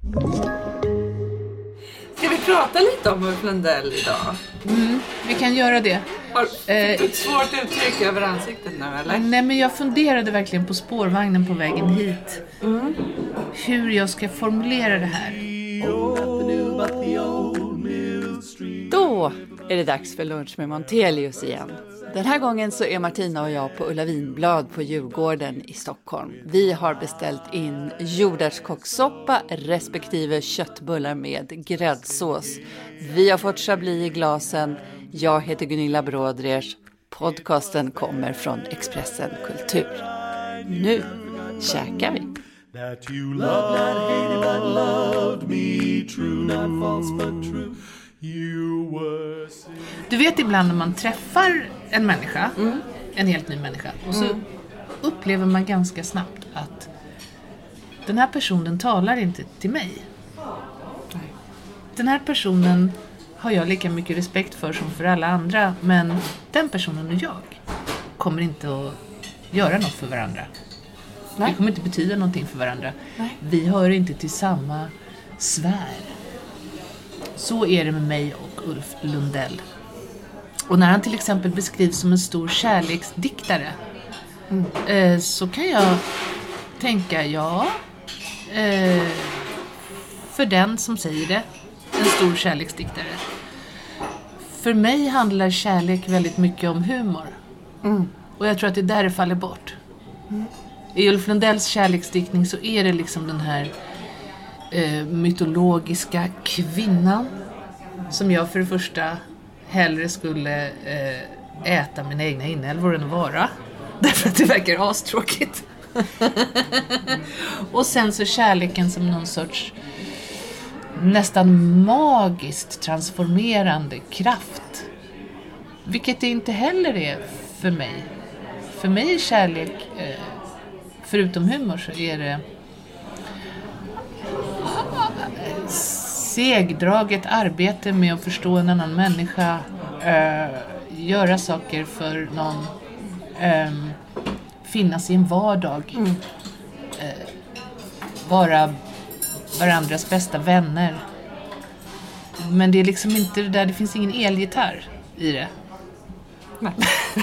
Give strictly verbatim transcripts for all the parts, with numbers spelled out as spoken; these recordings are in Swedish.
Ska vi prata lite om Ulf Lundell idag? Mm, vi kan göra det. Har du ett svårt uttryck över ansiktet nu, eller? Nej, men jag funderade verkligen på spårvagnen på vägen hit. Mm. Hur jag ska formulera det här. Då är det dags för lunch med Montelius igen. Den här gången så är Martina och jag på Ulla Vinblad på Djurgården i Stockholm. Vi har beställt in jordärtskockssoppa respektive köttbullar med gräddsås. Vi har fått chablis i glasen. Jag heter Gunilla Brådrers. Podcasten kommer från Expressen Kultur. Nu käkar vi. That you love, not hated, but loved me true, not false but true. You were... Du vet ibland när man träffar en människa, mm. en helt ny människa, och så mm. upplever man ganska snabbt att den här personen talar inte till mig. Nej. Den här personen har jag lika mycket respekt för som för alla andra, men den personen och jag kommer inte att göra något för varandra. Nej. Det kommer inte betyda någonting för varandra. Nej. Vi hör inte till samma sfär. Så är det med mig och Ulf Lundell. Och när han till exempel beskrivs som en stor kärleksdiktare, mm. eh, så kan jag tänka, ja, eh, för den som säger det, en stor kärleksdiktare. För mig handlar kärlek väldigt mycket om humor. Mm. Och jag tror att det är där det faller bort. Mm. I Ulf Lundells kärleksdiktning så är det liksom den här eh, mytologiska kvinnan som jag för det första hellre skulle eh, äta mina egna inälvor än vara. Därför att det verkar astråkigt. Och sen så kärleken som någon sorts nästan magiskt transformerande kraft. Vilket det inte heller är för mig. För mig är kärlek, eh, förutom humor, så är det segdraget arbete med att förstå en annan människa, eh, göra saker för någon, eh, finnas i en vardag, mm. eh, vara varandras bästa vänner. Men det är liksom inte det där, det finns ingen elgitarr i det. Nej.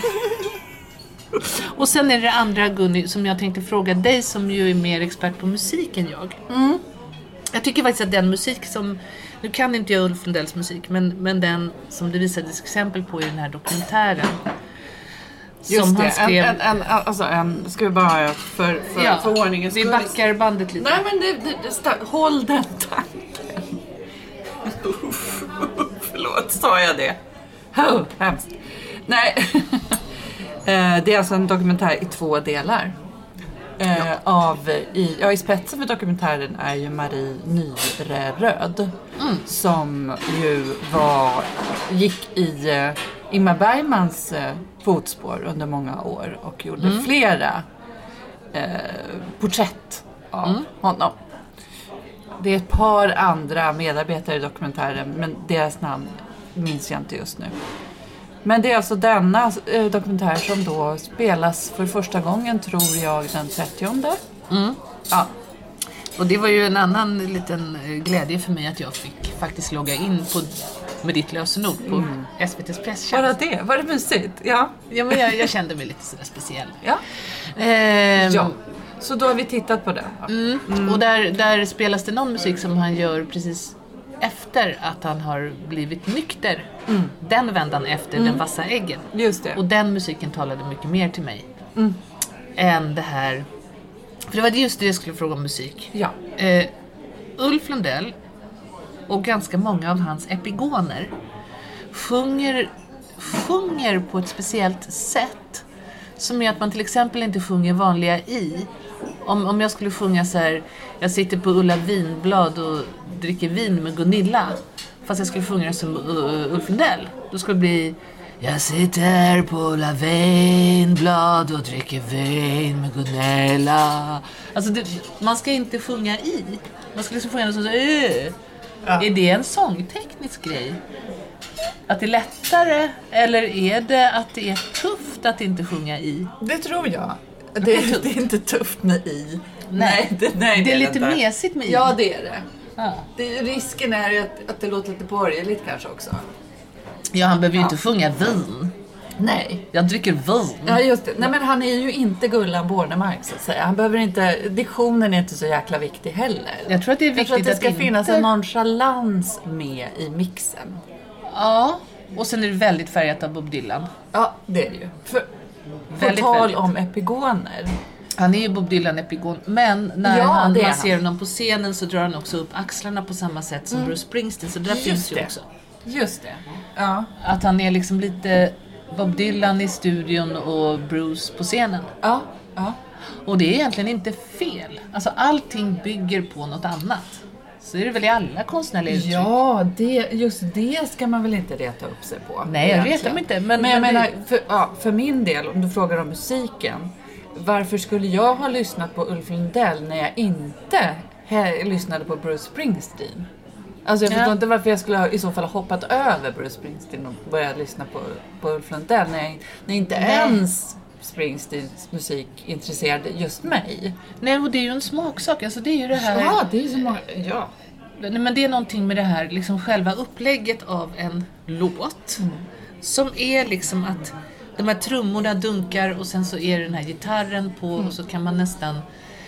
Och sen är det, det andra, Gunny, som jag tänkte fråga dig, som ju är mer expert på musik än jag. Mm. Jag tycker faktiskt att den musik som, nu kan inte jag Ulf Lundells musik, men, men den som det visades exempel på i den här dokumentären. Just som det, han skrev, en, en, en, alltså en, ska vi bara för, för, ja, för ordningen. Vi backar bandet lite. Nej, men det, det, det stå, håll den tanken. Förlåt, sa jag det? Oh, hemskt. Nej. Det är alltså en dokumentär i två delar. Ja. Av, i, ja, i spetsen för dokumentären är ju Marie Nyreröd, mm. som ju var, gick i uh, Ingmar Bergmans uh, fotspår under många år och gjorde mm. flera uh, porträtt av mm. honom. Det är ett par andra medarbetare i dokumentären, men deras namn minns jag inte just nu. Men det är alltså denna eh, dokumentär som då spelas för första gången, tror jag, den trettionde. Mm. Ja. Och det var ju en annan liten glädje för mig att jag fick faktiskt logga in på, med ditt lösenord på mm. S V T:s presstjänst. Bara det? Var det mysigt? Ja. Ja, men jag, jag kände mig lite sådär speciell. Ja. Ehm, ja. Så då har vi tittat på det. Mm. Mm. Och där, där spelas det någon musik som han gör precis efter att han har blivit nykter. Mm. Den vändan efter mm. Den vassa äggen. Just det. Och den musiken talade mycket mer till mig mm. än det här. För det var just det jag skulle fråga om musik. Ja. Uh, Ulf Lundell och ganska många av hans epigoner sjunger, sjunger på ett speciellt sätt, som är att man till exempel inte sjunger vanliga i. Om, om jag skulle sjunga så här: jag sitter på Ulla Vinblad och dricker vin med Gunilla, fast jag skulle sjunga som uh, Ulf Lundell, då skulle det bli: jag sitter på Ulla Vinblad och dricker vin med Gunilla. Alltså det, man ska inte sjunga i. Man ska liksom sjunga så så äh. Ja. Är det en sångteknisk grej? Att det är lättare, eller är det att det är tufft att inte sjunga i? Det tror jag. Det är, det är inte tufft med i. Nej, nej, det, nej, det är det lite inte. mesigt med i. Ja, det är det. Ja. Det, risken är ju att, att det låter lite borgerligt kanske också. Ja, han behöver ju Ja. inte sjunga vin. Nej. Jag dricker vin. Ja, just det. Nej, men han är ju inte Gullan Bornemark så att säga. Han behöver inte, diktionen är inte så jäkla viktig heller. Jag tror att det är Jag viktigt tror att det ska att finnas inte... en nonchalans med i mixen. Ja, och sen är det väldigt färgat av Bob Dylan. Ja, det är det ju. För, på Väldigt, tal väldigt. om epigoner. Han är ju Bob Dylan-epigon, men när Ja, han, det är man han. ser honom på scenen så drar han också upp axlarna på samma sätt som Bruce Springsteen, så det där Just finns ju det. också. Just det. Ja. Att han är liksom lite Bob Dylan i studion och Bruce på scenen. Ja. Ja. Och det är egentligen inte fel. Alltså allting bygger på något annat. Så är det väl i alla konstnärliga uttryck. Ja, det, just det ska man väl inte reta upp sig på. Nej, jag egentligen. retar mig inte. Men, Men jag men menar, det, för, ja, för min del, om du frågar om musiken. Varför skulle jag ha lyssnat på Ulf Lundell när jag inte he, lyssnade på Bruce Springsteen? Alltså jag Ja. förstår inte varför jag skulle ha, i så fall ha hoppat över Bruce Springsteen och börjat lyssna på, på Ulf Lundell när, jag, när inte Nej. ens Springsteens musik intresserade just mig. nej, och det är ju en smaksak. Alltså det är ju det här... Ja, det är ju så många... Ja. Nej, men det är någonting med det här, liksom själva upplägget av en låt. Mm. Som är liksom att de här trummorna dunkar och sen så är det den här gitarren på Mm. och så kan man nästan...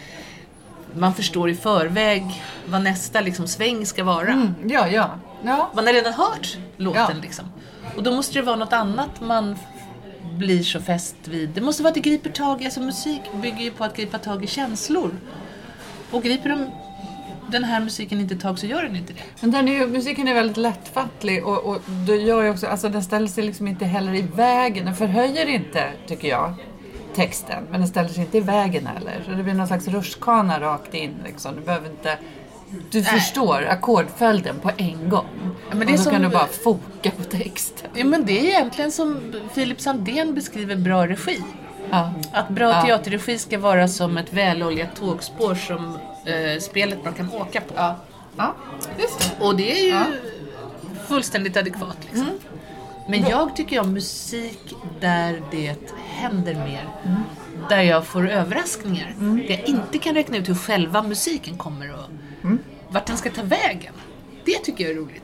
Man förstår i förväg vad nästa liksom sväng ska vara. Mm, ja, ja. Ja. Man har redan hört låten Ja. liksom. Och då måste det vara något annat man blir så fäst vid. Det måste vara att det griper tag i, alltså musik bygger ju på att gripa tag i känslor. Och griper de den här musiken inte tag så gör den inte det. Men den är ju, musiken är väldigt lättfattlig och, och det gör ju också, alltså den ställer sig liksom inte heller i vägen. Den förhöjer inte, tycker jag, texten. Men den ställer sig inte i vägen heller. Så det blir någon slags rutschkana rakt in liksom. Du behöver inte... Du Nej. förstår ackordföljden på en gång. Ja, men det och är då som- kan du bara foka på texten. Ja, men det är egentligen som Philip Sandén beskriver bra regi. Ja. Att bra Ja. teaterregi ska vara som ett väloljat tågspår som eh, spelet bara kan åka på. Ja. Ja, just det. Och det är ju Ja. fullständigt adekvat liksom. Mm. Men jag tycker om musik där det händer mer. Där jag får överraskningar. Mm. Där jag inte kan räkna ut hur själva musiken kommer och Mm. vart den ska ta vägen. Det tycker jag är roligt.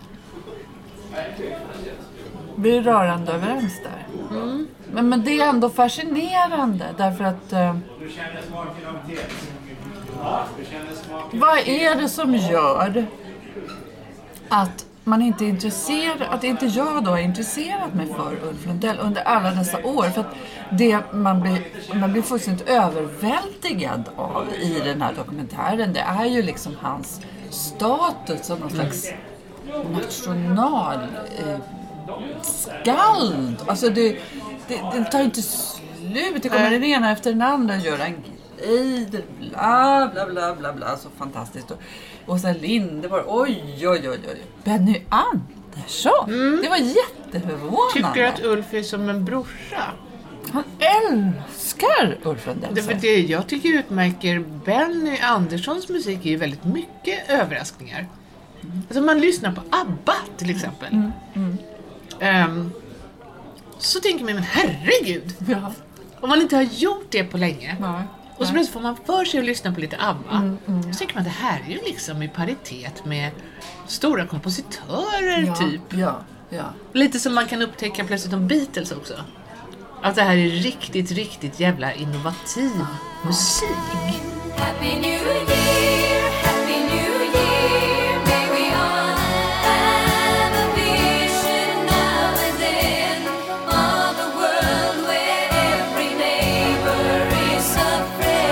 Vi är rörande överens där. Men, men det är ändå fascinerande därför att eh, vad är det som gör att man inte är intresserad, att inte jag då är intresserad mig för Ulf Lundell under alla dessa år? För att det man blir, man blir fullständigt överväldigad av i den här dokumentären, det är ju liksom hans status som någon slags national eh, skald. Alltså det, det, det tar inte slut. Det kommer den ena efter den andra göra en grej. Bla bla bla bla bla. Så fantastiskt. Och, och sen Lindeborg. Oj oj oj oj. Benny Andersson. Det var jätteförvånande. Tycker att Ulf är som en brorsa. Han älskar Ulf Lundell. Det, för det jag tycker utmärker Benny Anderssons musik är ju väldigt mycket överraskningar. Alltså man lyssnar på ABBA till exempel. Mm, mm. Ehm, så tänker man, men herregud. Ja. Om man inte har gjort det på länge. Nej. Och så plötsligt får man för sig att lyssna på lite ABBA. Mm, mm. Så tänker man, det här är ju liksom i paritet med stora kompositörer Ja, typ. ja, ja. Lite som man kan upptäcka plötsligt om Beatles också. Att det här är riktigt, riktigt jävla innovativ musik. Happy New Year, Happy New Year, may we all have a vision now and then of a world where every neighbor is a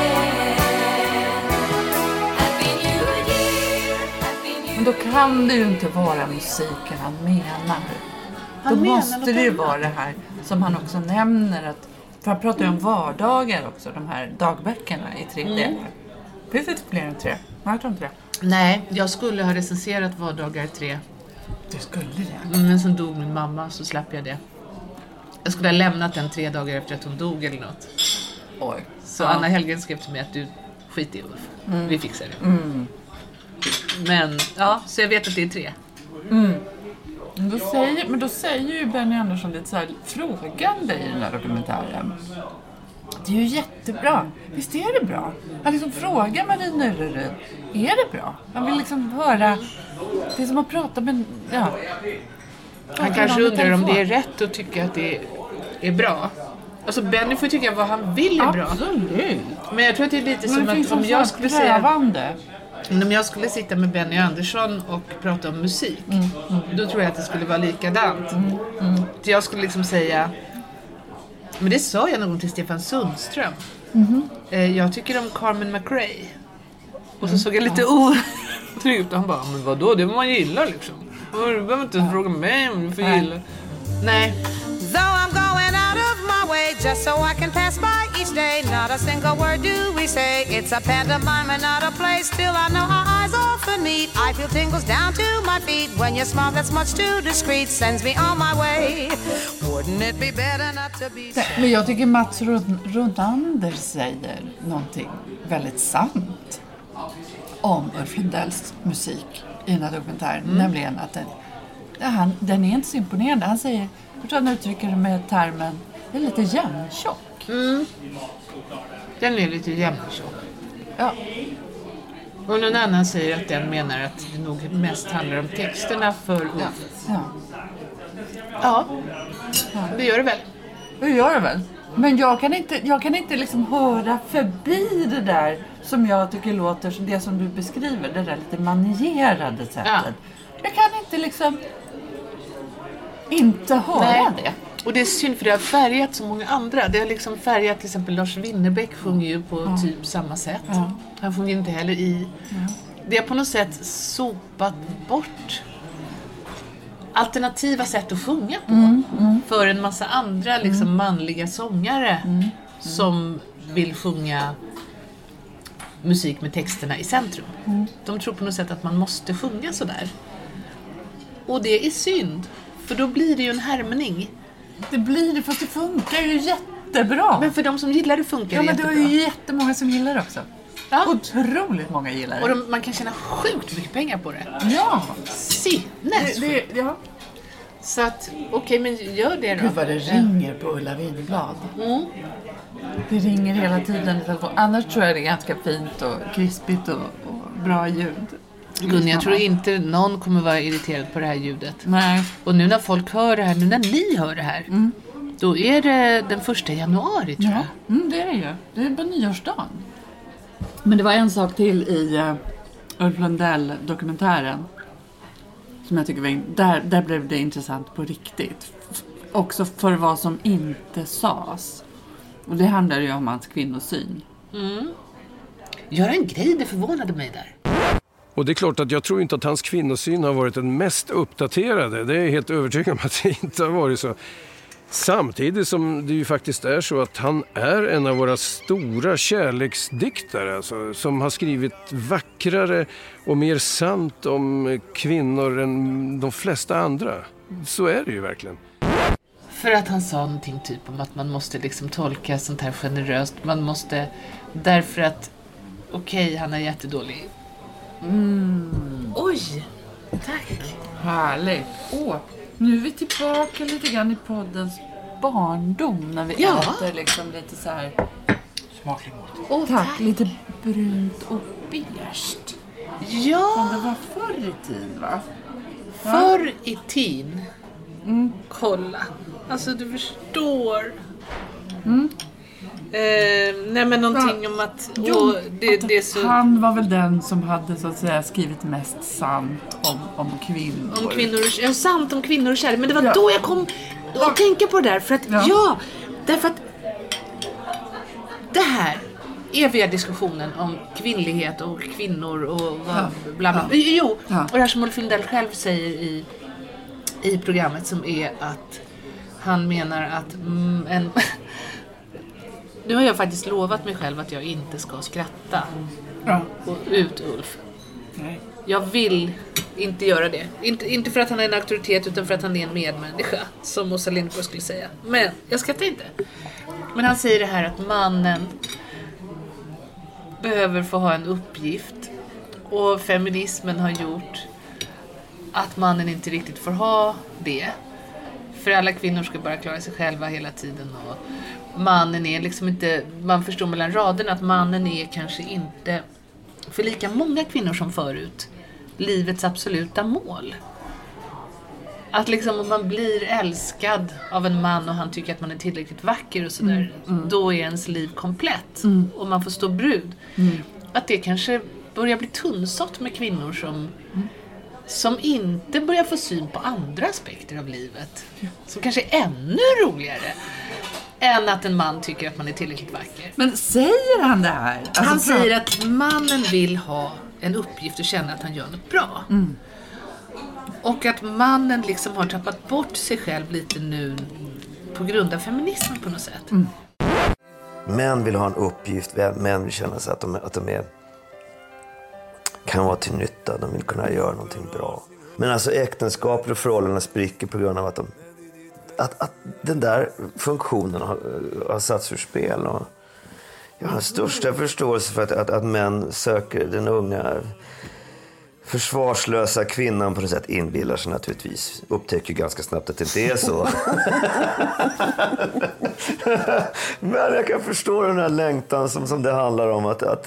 friend. Happy New Year, Happy New Men då kan det ju inte vara musiken han menar. Han Då menar måste något det ju annat. vara det här som han också nämner. Att, för han pratar ju om vardagar också, de här dagböckerna i tre Mm. delar. Finns det inte fler än tre? Nej, jag tror inte det. Nej, jag skulle ha recenserat Vardagar tre. Du skulle det. Men sen dog min mamma så slapp jag det. Jag skulle ha lämnat den tre dagar efter att hon dog eller något. Oj. Så Ja. Anna Hellgren skrev till mig att du skit i Ulf. Vi fixar det. Mm. Men ja, så jag vet att det är tre. Men då säger, men då säger ju Benny Andersson lite så här frågande i den här dokumentären. Det är ju jättebra. Visst är det bra? Han liksom frågar Marie Nyrerud. Är det bra? Han vill liksom höra. Det är som att prata med... Ja. Han kanske undrar om det är rätt att tycka att det är bra. Alltså Benny får tycka vad han vill är bra. Absolut. Men jag tror att det är lite Men som det finns att om jag skulle säga... prövande. Om jag skulle sitta med Benny Andersson och prata om musik, Mm, mm. då tror jag att det skulle vara likadant. Mm, mm. Så jag skulle liksom säga... Men det sa jag någon till Stefan Sundström. Mm. Eh, Jag tycker om Carmen McRae. Och så Mm. såg jag lite otrygg ut. Och han bara, men vadå? Det är vad man gillar liksom. Du behöver inte fråga mig om du får Nej. gilla. Nej. Though I'm going out of my way just so I can pass by each day, not a single word do we say. It's a pantomime and not a play. Still I know our eyes often meet. I feel tingles down to my feet when your smile that's much too discreet sends me on my way. Wouldn't it be better not to be so? Men jag tycker Mats Rod- Rodander säger någonting väldigt sant om Ulf Lundells musik i den här dokumentären. Mm. Nämligen att den, ja, han, den är inte så imponerande. Han säger, jag tror han uttrycker det med termen, det är lite jämntjock. Mm. Den är lite jämntjock. Ja. Och någon annan säger att den menar att det nog mest handlar om texterna för Ulf. Ja. Ja, det gör det väl. Det gör det väl. Men jag kan inte, jag kan inte liksom höra förbi det där som jag tycker låter som det som du beskriver. Det där lite manierade sättet. Ja. Jag kan inte liksom inte höra Nej. det. Och det är synd för det har färgat så många andra. Det har liksom färgat till exempel Lars Winnerbäck sjunger ju på Ja. typ samma sätt. Ja. Han sjunger inte heller i. Det har på något sätt sopat bort alternativa sätt att sjunga på. Mm, mm. För en massa andra liksom manliga sångare Mm. som vill sjunga musik med texterna i centrum. Mm. De tror på något sätt att man måste sjunga sådär. Och det är synd. För då blir det ju en härmning. Det blir det, fast det funkar ju jättebra. Men för de som gillar det funkar ja, det men det jättebra. är ju jättemånga som gillar det också. Ja. Otroligt många gillar det. Och de, man kan tjäna sjukt mycket pengar på det. Ja. Sinnes. Det, det, ja. Så att, okej, men gör det då. Gud vad det ringer på Ulla Winblad. Mm. Det ringer hela tiden i telefon. Annars tror jag det är ganska fint och krispigt och, och bra ljud. Gunni, jag tror inte någon kommer vara irriterad på det här ljudet. Nej. Och nu när folk hör det här, nu när ni hör det här, Mm. då är det den första januari tror Ja, jag. mm, det är det ju. Det är på nyårsdagen. Men det var en sak till i uh, Ulf Lundell-dokumentären som jag tycker var in- där, där blev det intressant på riktigt. F- också för vad som inte sades. Och det handlar ju om hans kvinnosyn. Mm. Gör en grej, det förvånade mig där. Och det är klart att jag tror inte att hans kvinnosyn har varit den mest uppdaterade. Det är helt övertygad om att det inte har varit så. Samtidigt som det ju faktiskt är så att han är en av våra stora kärleksdiktare. Alltså, som har skrivit vackrare och mer sant om kvinnor än de flesta andra. Så är det ju verkligen. För att han sa någonting typ om att man måste liksom tolka sånt här generöst. Man måste, därför att okej, okay, han är jättedålig. Mm. Oj, tack. Härligt. Åh, nu är vi tillbaka lite grann i poddens barndom. När vi Ja. äter liksom lite så här... Smaklig mat. Åh, Tack, tack. lite brunt och beige. Som Ja, det var förr i tiden, va? förr i tiden. Mm. Kolla. Alltså du förstår. Mm. Eh, nej men någonting om att, Jo, åh, det, att det är så... Han var väl den som hade så att säga skrivit mest sant om, om kvinnor. Om kvinnor och, ja, sant om kvinnor och kärlek. Men det var Ja. då jag kom att tänka på det där. För att, Ja. ja. därför att det här eviga diskussionen om kvinnlighet och kvinnor och vad, Ja. bla bla. Ja. Jo, Ja. och det här som Ulf Lundell själv säger i, i programmet som är att han menar att mm, en... Nu har jag faktiskt lovat mig själv att jag inte ska skratta Ja. och ut Ulf. Nej. Jag vill inte göra det. Inte, inte för att han är en auktoritet utan för att han är en medmänniska. Som Åsa Lindgård skulle säga. Men jag skrattar inte. Men han säger det här att mannen behöver få ha en uppgift. Och feminismen har gjort att mannen inte riktigt får ha det. För alla kvinnor ska bara klara sig själva hela tiden. Och, mannen är liksom inte, man förstår mellan raderna att mannen är kanske inte för lika många kvinnor som förut livets absoluta mål. Att liksom om man blir älskad av en man och han tycker att man är tillräckligt vacker och sådär, mm, mm. då är ens liv komplett mm. och man får stå brud. Mm. Att det kanske börjar bli tunnsått med kvinnor som, mm. som inte börjar få syn på andra aspekter av livet. Ja. Som kanske är ännu roligare än att en man tycker att man är tillräckligt vacker. Men säger han det här? Alltså, han säger att mannen vill ha en uppgift och känna att han gör något bra. Mm. Och att mannen liksom har tappat bort sig själv lite nu på grund av feminismen på något sätt. Mm. Män vill ha en uppgift, män vill känna sig att de, att de är, kan vara till nytta, de vill kunna göra någonting bra. Men alltså äktenskap och förhållanden spricker på grund av att, de, att, att den där funktionen har, har satts ur spel. Och jag har största förståelse för att, att, att män söker den unga försvarslösa kvinnan på något sätt, inbillar sig naturligtvis. Upptäcker ganska snabbt att det inte är så. Men jag kan förstå den här längtan som, som det handlar om. Att, att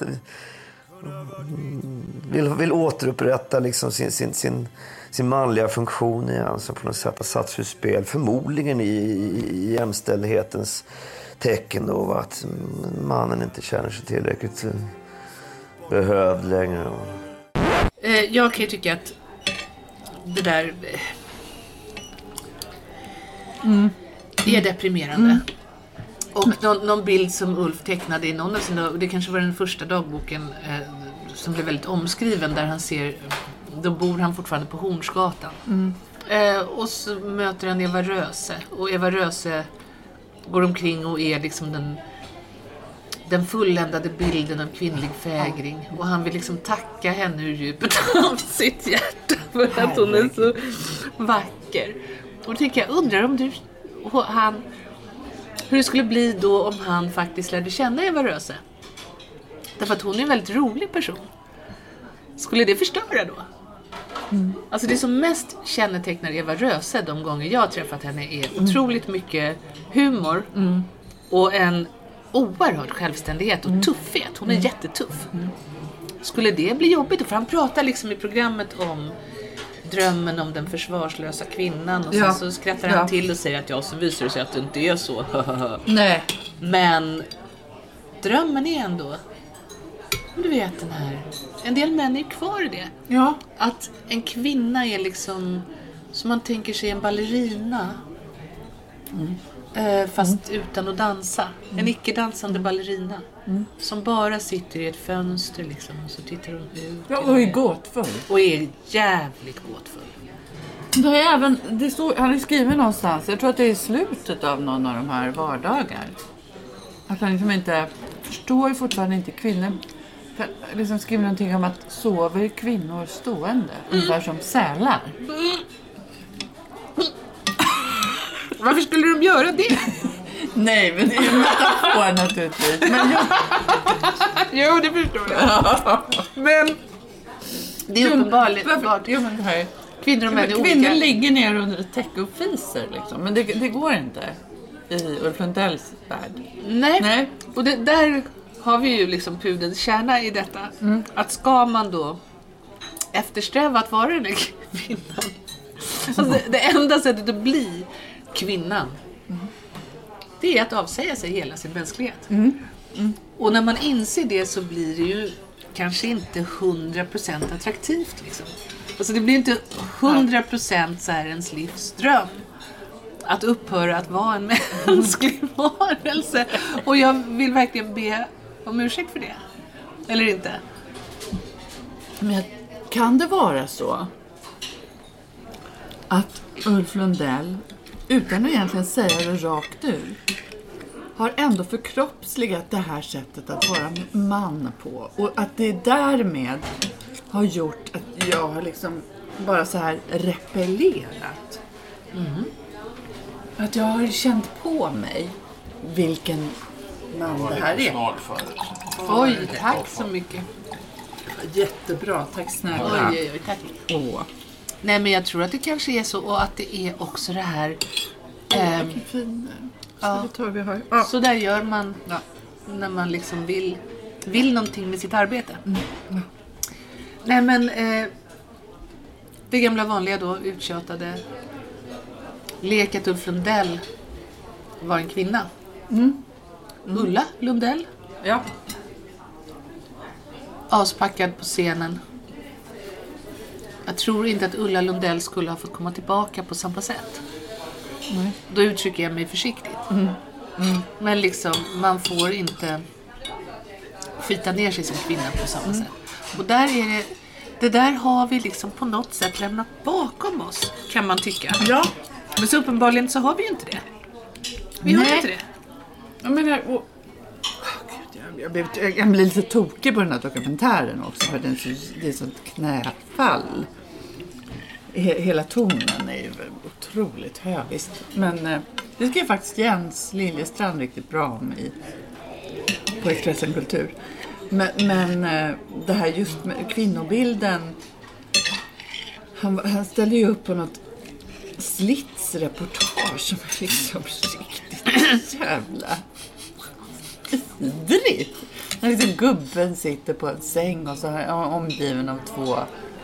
vill, vill återupprätta liksom sin, sin, sin, sin manliga funktion igen. Som på något sätt har satts ur spel. Förmodligen i, i, i jämställdhetens tecken då. Att mannen inte känner sig tillräckligt behövd längre. Jag kan ju tycka att det där mm. är deprimerande. Mm. Och någon, någon bild som Ulf tecknade i någon av sina, det kanske var den första dagboken eh, som blev väldigt omskriven, där han ser, då bor han fortfarande på Hornsgatan. Mm. Eh, och så möter han Eva Röse, och Eva Röse går omkring och är liksom den den fulländade bilden av kvinnlig fägring, och han vill liksom tacka henne ur djupet av sitt hjärta för att hon är så vacker. Och då tänker jag, undrar om du han hur det skulle bli då om han faktiskt lärde känna Eva Röse. Därför att hon är en väldigt rolig person. Skulle det förstöra då? Mm. Alltså det som mest kännetecknar Eva Röse de gånger jag har träffat henne är mm. otroligt mycket humor mm. och en oerhörd självständighet och mm. tuffhet. Hon är mm. jättetuff. Mm. Skulle det bli jobbigt? För han pratar liksom i programmet om drömmen om den försvarslösa kvinnan, och ja. sen så skrattar han ja. till och säger att ja, så visar det sig att det inte är så. Nej. Men drömmen är ändå, du vet den här, en del män är kvar i det. Ja. Att en kvinna är liksom, som man tänker sig en ballerina. Mm. Eh, fast mm. utan att dansa. Mm. En icke-dansande ballerina. Mm. Som bara sitter i ett fönster liksom, och så tittar hon ut. Ja, och är gåtfull. Och är jävligt gåtfull. Det är även, det står, han har skrivit någonstans, jag tror att det är i slutet av någon av de här vardagar. Att han liksom inte, förstår ju fortfarande inte kvinnor. Liksom skriver någonting om att sover kvinnor stående. Mm. Ungefär som sälar. Mm. Varför skulle de göra det? Nej, men det är ju en metafor naturligtvis. Men jag... jo, det förstår jag. Men det är uppenbarligen... Jo, men det här... Kvinnor och män är olika. Kvinnor ligger ner under ett täcke och fiser liksom. Men det, det går inte i Ulf Lundells värld. Nej, Nej. Och det, där har vi ju liksom pudelns kärna i detta. Mm. Att ska man då eftersträva att vara den kvinnan. Alltså det, det enda sättet att bli kvinnan, mm. det är att avsäga sig hela sin mänsklighet. Mm. Mm. Och när man inser det så blir det ju kanske inte hundra procent attraktivt liksom. Alltså det blir inte hundra procent så här ens livsdröm att upphöra att vara en mänsklig varelse. Och jag vill verkligen be om ursäkt för det. Eller inte? Men kan det vara så att Ulf Lundell, utan att egentligen säga det rakt ut, har ändå förkroppsligat det här sättet att vara man på, och att det därmed har gjort att jag har liksom bara så här repellerat. Mm. Att jag har känt på mig vilken man det här är. Oj, tack så mycket. Jättebra, tack snälla. Oj, oj, oj, tack. Åh. Nej, men jag tror att det kanske är så, och att det är också det här... Ähm, Ja. Det tar vi här. Ja. Så där gör man Ja. när man liksom vill, vill någonting med sitt arbete. Mm. Nej men eh, det gamla vanliga då uttjatade lek att Ulf Lundell var en kvinna. Mm. Ulla Lundell, Ja. aspackad på scenen. Jag tror inte att Ulla Lundell skulle ha fått komma tillbaka på samma sätt. Nej. Då uttrycker jag mig försiktigt. Mm. Mm. Men liksom, man får inte skita ner sig som kvinna på samma mm. sätt. Och där är det, det där har vi liksom på något sätt lämnat bakom oss, kan man tycka. Ja. Men så uppenbarligen så har vi ju inte det. Vi har Nej. inte det. Jag menar, och, oh, Gud, jag, jag, blev, jag, jag blir lite tokig på den här dokumentären också. För den, är så- det är sånt knäfall. He, hela tonen är ju otroligt hög. Visst. Men eh, det ska ju faktiskt Jens Liljestrand riktigt bra om i, på Expressen Kultur. Men, men eh, det här just med kvinnobilden. Han, han ställer ju upp på något slitsreportage som är liksom riktigt jävla vidrigt. När liksom gubben sitter på en säng och så är han omgiven av två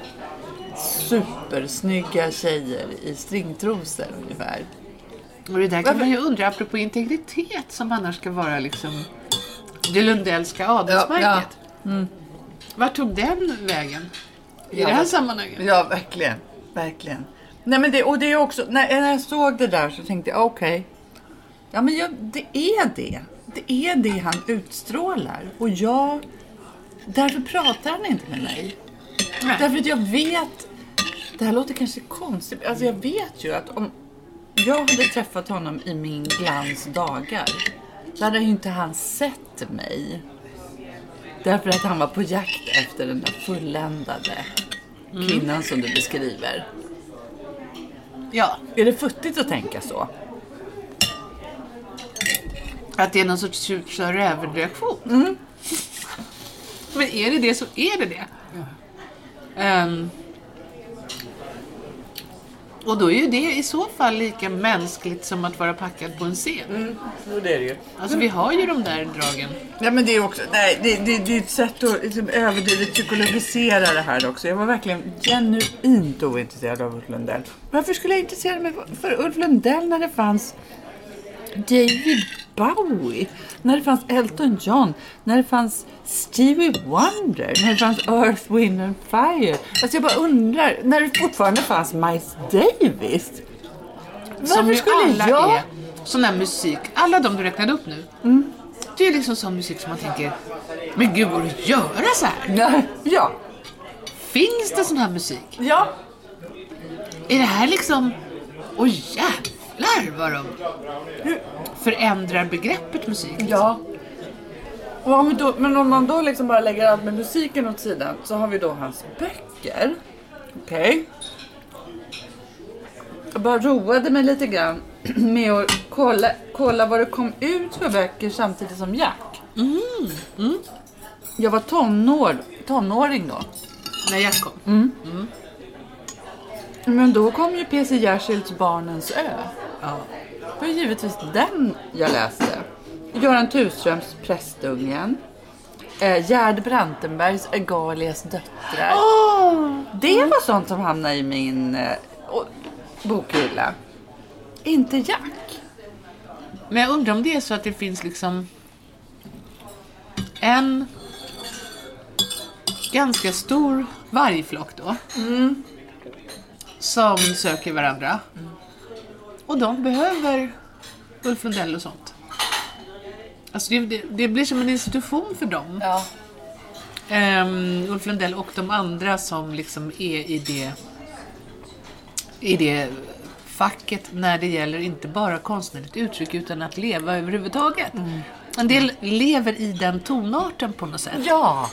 supersnygga tjejer i stringtrosor ungefär. Och det där kan man ju undra, apropå integritet som annars ska vara liksom det Lundellska adelsmärket. Ja, ja. Mm. Vart tog den vägen? I Ja, det här vad- sammanhanget? Ja, verkligen. Verkligen. Nej, men det, och det är också, när, när jag såg det där så tänkte jag, okej. Ja, men jag, det är det. Det är det han utstrålar. Och jag, därför pratar han inte med mig. Nej. Därför att jag vet, det här låter kanske konstigt. Alltså jag vet ju att om jag hade träffat honom i min glans dagar, så hade ju inte han sett mig. Därför att han var på jakt efter den där fulländade kvinnan som du beskriver. Ja, Är det futtigt att tänka så? att det är någon sorts tjut räven-reaktion. Mm. Men är det det så är det det. Ehm, och då är ju det i så fall lika mänskligt som att vara packad på en scen. Mm, det är det ju. Alltså vi har ju de där dragen. Ja, men det är också, nej, det, det, det är ett sätt att liksom överdrivet psykologisera det här också. Jag var verkligen genuint ointresserad av Ulf Lundell. Varför skulle jag intressera mig för Ulf Lundell när det fanns David Bowie, när det fanns Elton John, när det fanns Stevie Wonder, när det fanns Earth, Wind and Fire. Alltså jag bara undrar, när det fortfarande fanns Miles Davis. Som Varför ju skulle alla jag... är sån här musik. Alla de du räknade upp nu. Mm. Det är liksom sån musik som man tänker, men gud, går det att göra så här? Nej, ja, Finns det sån här musik? ja. Är det här liksom, åh jävlar vad de förändrar begreppet musik? Ja. Och om vi då, men om man då liksom bara lägger allt med musiken åt sidan, så har vi då hans böcker. Okej. Okay. Jag bara roade mig lite grann med att kolla, kolla vad det kom ut för böcker samtidigt som Jack. Mm. Mm. Jag var tonår, tonåring då. När jag kom. Mm. Mm. Men då kom ju P C Jersilds Barnens ö. Ja. Det var givetvis den jag läste. Göran Tuströms Prästungen. Eh, Gerd Brantenbergs Egalias döttrar. Oh. Det var sånt som hamnade i min eh, och- bokhylla. Inte Jack. Men jag undrar om det är så att det finns liksom en ganska stor vargflock då. Mm. Som söker varandra. Mm. Och de behöver Ulf Lundell och sånt. Alltså det, det, det blir som en institution för dem. Ja. Um, Ulf Lundell och de andra som liksom är i det i det facket när det gäller inte bara konstnärligt uttryck utan att leva överhuvudtaget. Mm. En del lever i den tonarten på något sätt. Ja.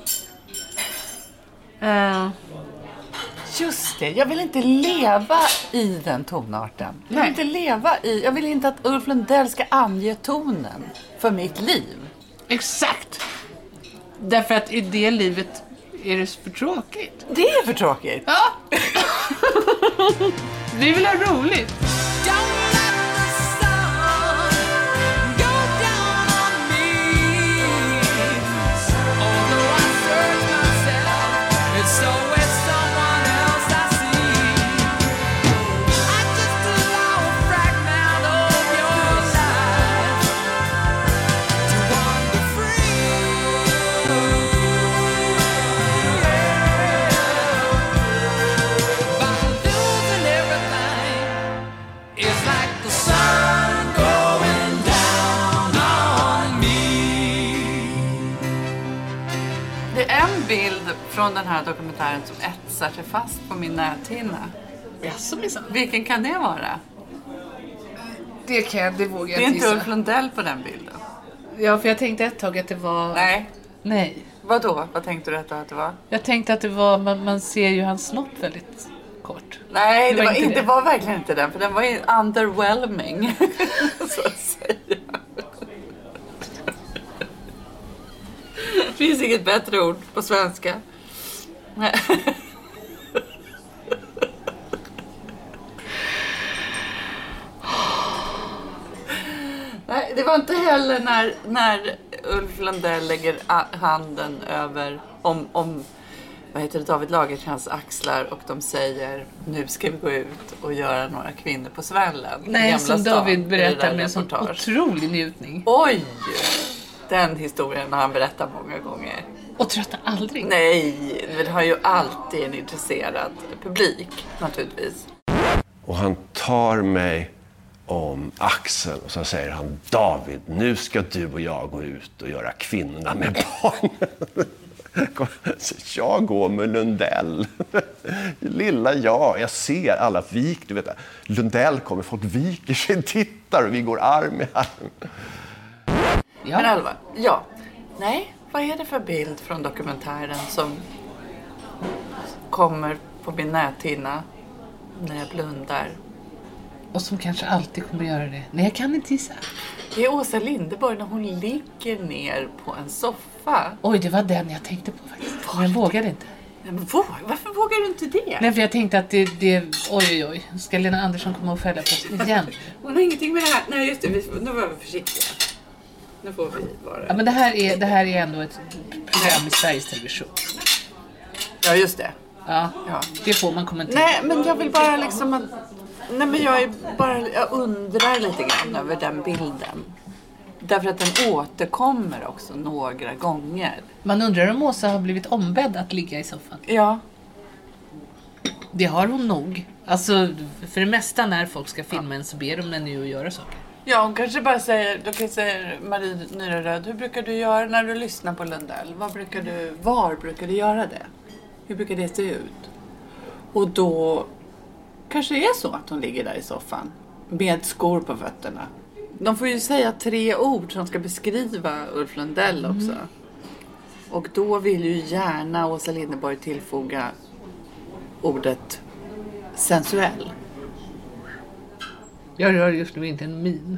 Uh, Just det, jag vill inte leva i den tonarten. Jag vill Nej. inte leva i, jag vill inte att Ulf Lundell ska ange tonen för mitt liv. exakt. Därför att i det livet är det för tråkigt. Det är för tråkigt. Ja. Vi vill ha roligt. Don't let the sun från den här dokumentären som etsar sig fast på min näthinna. Jaså, minsann. Vilken kan det vara? Det kan jag, det vågar Det är jag inte gissa. Ulf Lundell på den bilden. Ja, för jag tänkte ett tag att det var... Nej. Nej. Vadå? Vad tänkte du att det var? Jag tänkte att det var, man, man ser ju hans snopp väldigt kort. Nej, det, Det var var, inte inte, det. var verkligen inte den. För den var ju underwhelming. Så att säga. Det finns inget bättre ord på svenska. Nej. Nej, det var inte heller när, när Ulf Lundell lägger a- handen över om, om vad heter det, David Lagercrantz axlar och de säger nu ska vi gå ut och göra några kvinnor på svällen. i Nej, Gamla som stan, David i det berättar där med en sån reportage. otrolig njutning. Oj! Den historien har han berättat många gånger. Och tröttnar aldrig. Nej, vi har ju alltid en intresserad publik naturligtvis. Och han tar mig om axeln och så säger han: David, nu ska du och jag gå ut och göra kvinnorna med barn. Jag går med Lundell. Lilla jag, jag ser alla vik. Du vet, Lundell kommer, folk viker sig, tittar och vi går arm i arm. Ja. Men Alva, ja. Nej, vad är det för bild från dokumentären som kommer på min näthinna när jag blundar? Och som kanske alltid kommer göra det. Nej, jag kan inte gissa. Det är Åsa Linderborg när hon ligger ner på en soffa. Oj, det var den jag tänkte på faktiskt. Men jag vågade inte. Men våg, varför vågar du inte det? Nej, för jag tänkte att det... det oj, oj, oj. Ska Lena Andersson komma och fälla på oss igen? Hon har ingenting med det här. Nej, just det. Vi, nu var vi försiktiga. Nu får vi vara... Ja, men det här är, det här är ändå ett program i Sveriges Television. Ja, just det. Ja, Ja. det får man kommentera. Nej, men jag vill bara liksom att... Nej, men jag är bara... Jag undrar lite grann över den bilden. Därför att den återkommer också några gånger. Man undrar om Åsa har blivit ombedd att ligga i soffan. Ja. Det har hon nog. Alltså, för det mesta när folk ska filma en så ber de henne ju att göra saker. Ja, hon kanske bara säger... Då kan säga Marie Nyreröd, hur brukar du göra när du lyssnar på Lundell? Vad brukar du... Var brukar du göra det? Hur brukar det se ut? Och då... Kanske det är så att hon ligger där i soffan. Med skor på fötterna. De får ju säga tre ord som ska beskriva Ulf Lundell också. Mm. Och då vill ju gärna Åsa Linderborg tillfoga ordet sensuell. Jag rör just nu inte en min.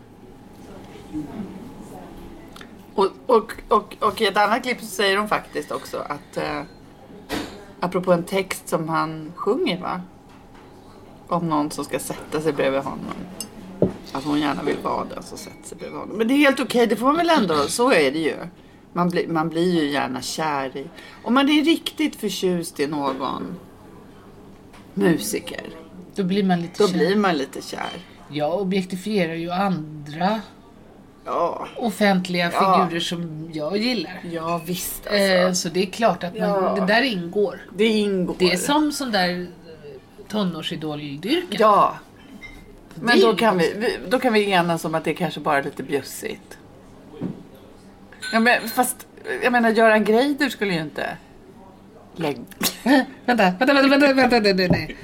Och, och, och, och i ett annat klipp så säger hon faktiskt också att eh, apropå en text som han sjunger, va? Om någon som ska sätta sig bredvid honom. Att hon gärna vill vara den som sätter sig bredvid honom. Men det är helt okej, det får man väl ändå, så är det ju. Man, bli, man blir ju gärna kär i. Om man är riktigt förtjust i någon musiker, Då blir man lite då kär. blir man lite kär. Jag objektifierar ju andra Ja, offentliga Ja. figurer som jag gillar. ja visst alltså. Eh, så det är klart att man, Ja. det där ingår. Det ingår. Det är som sån där tonårsidoldyrkan. Ja. Men Det är då inget kan, vi, vi, då kan vi enas om att det kanske bara är lite bjussigt. Ja, men fast, jag menar, Göran Greider skulle ju inte lägga... vänta, vänta, vänta, vänta, vänta, vänta, nej.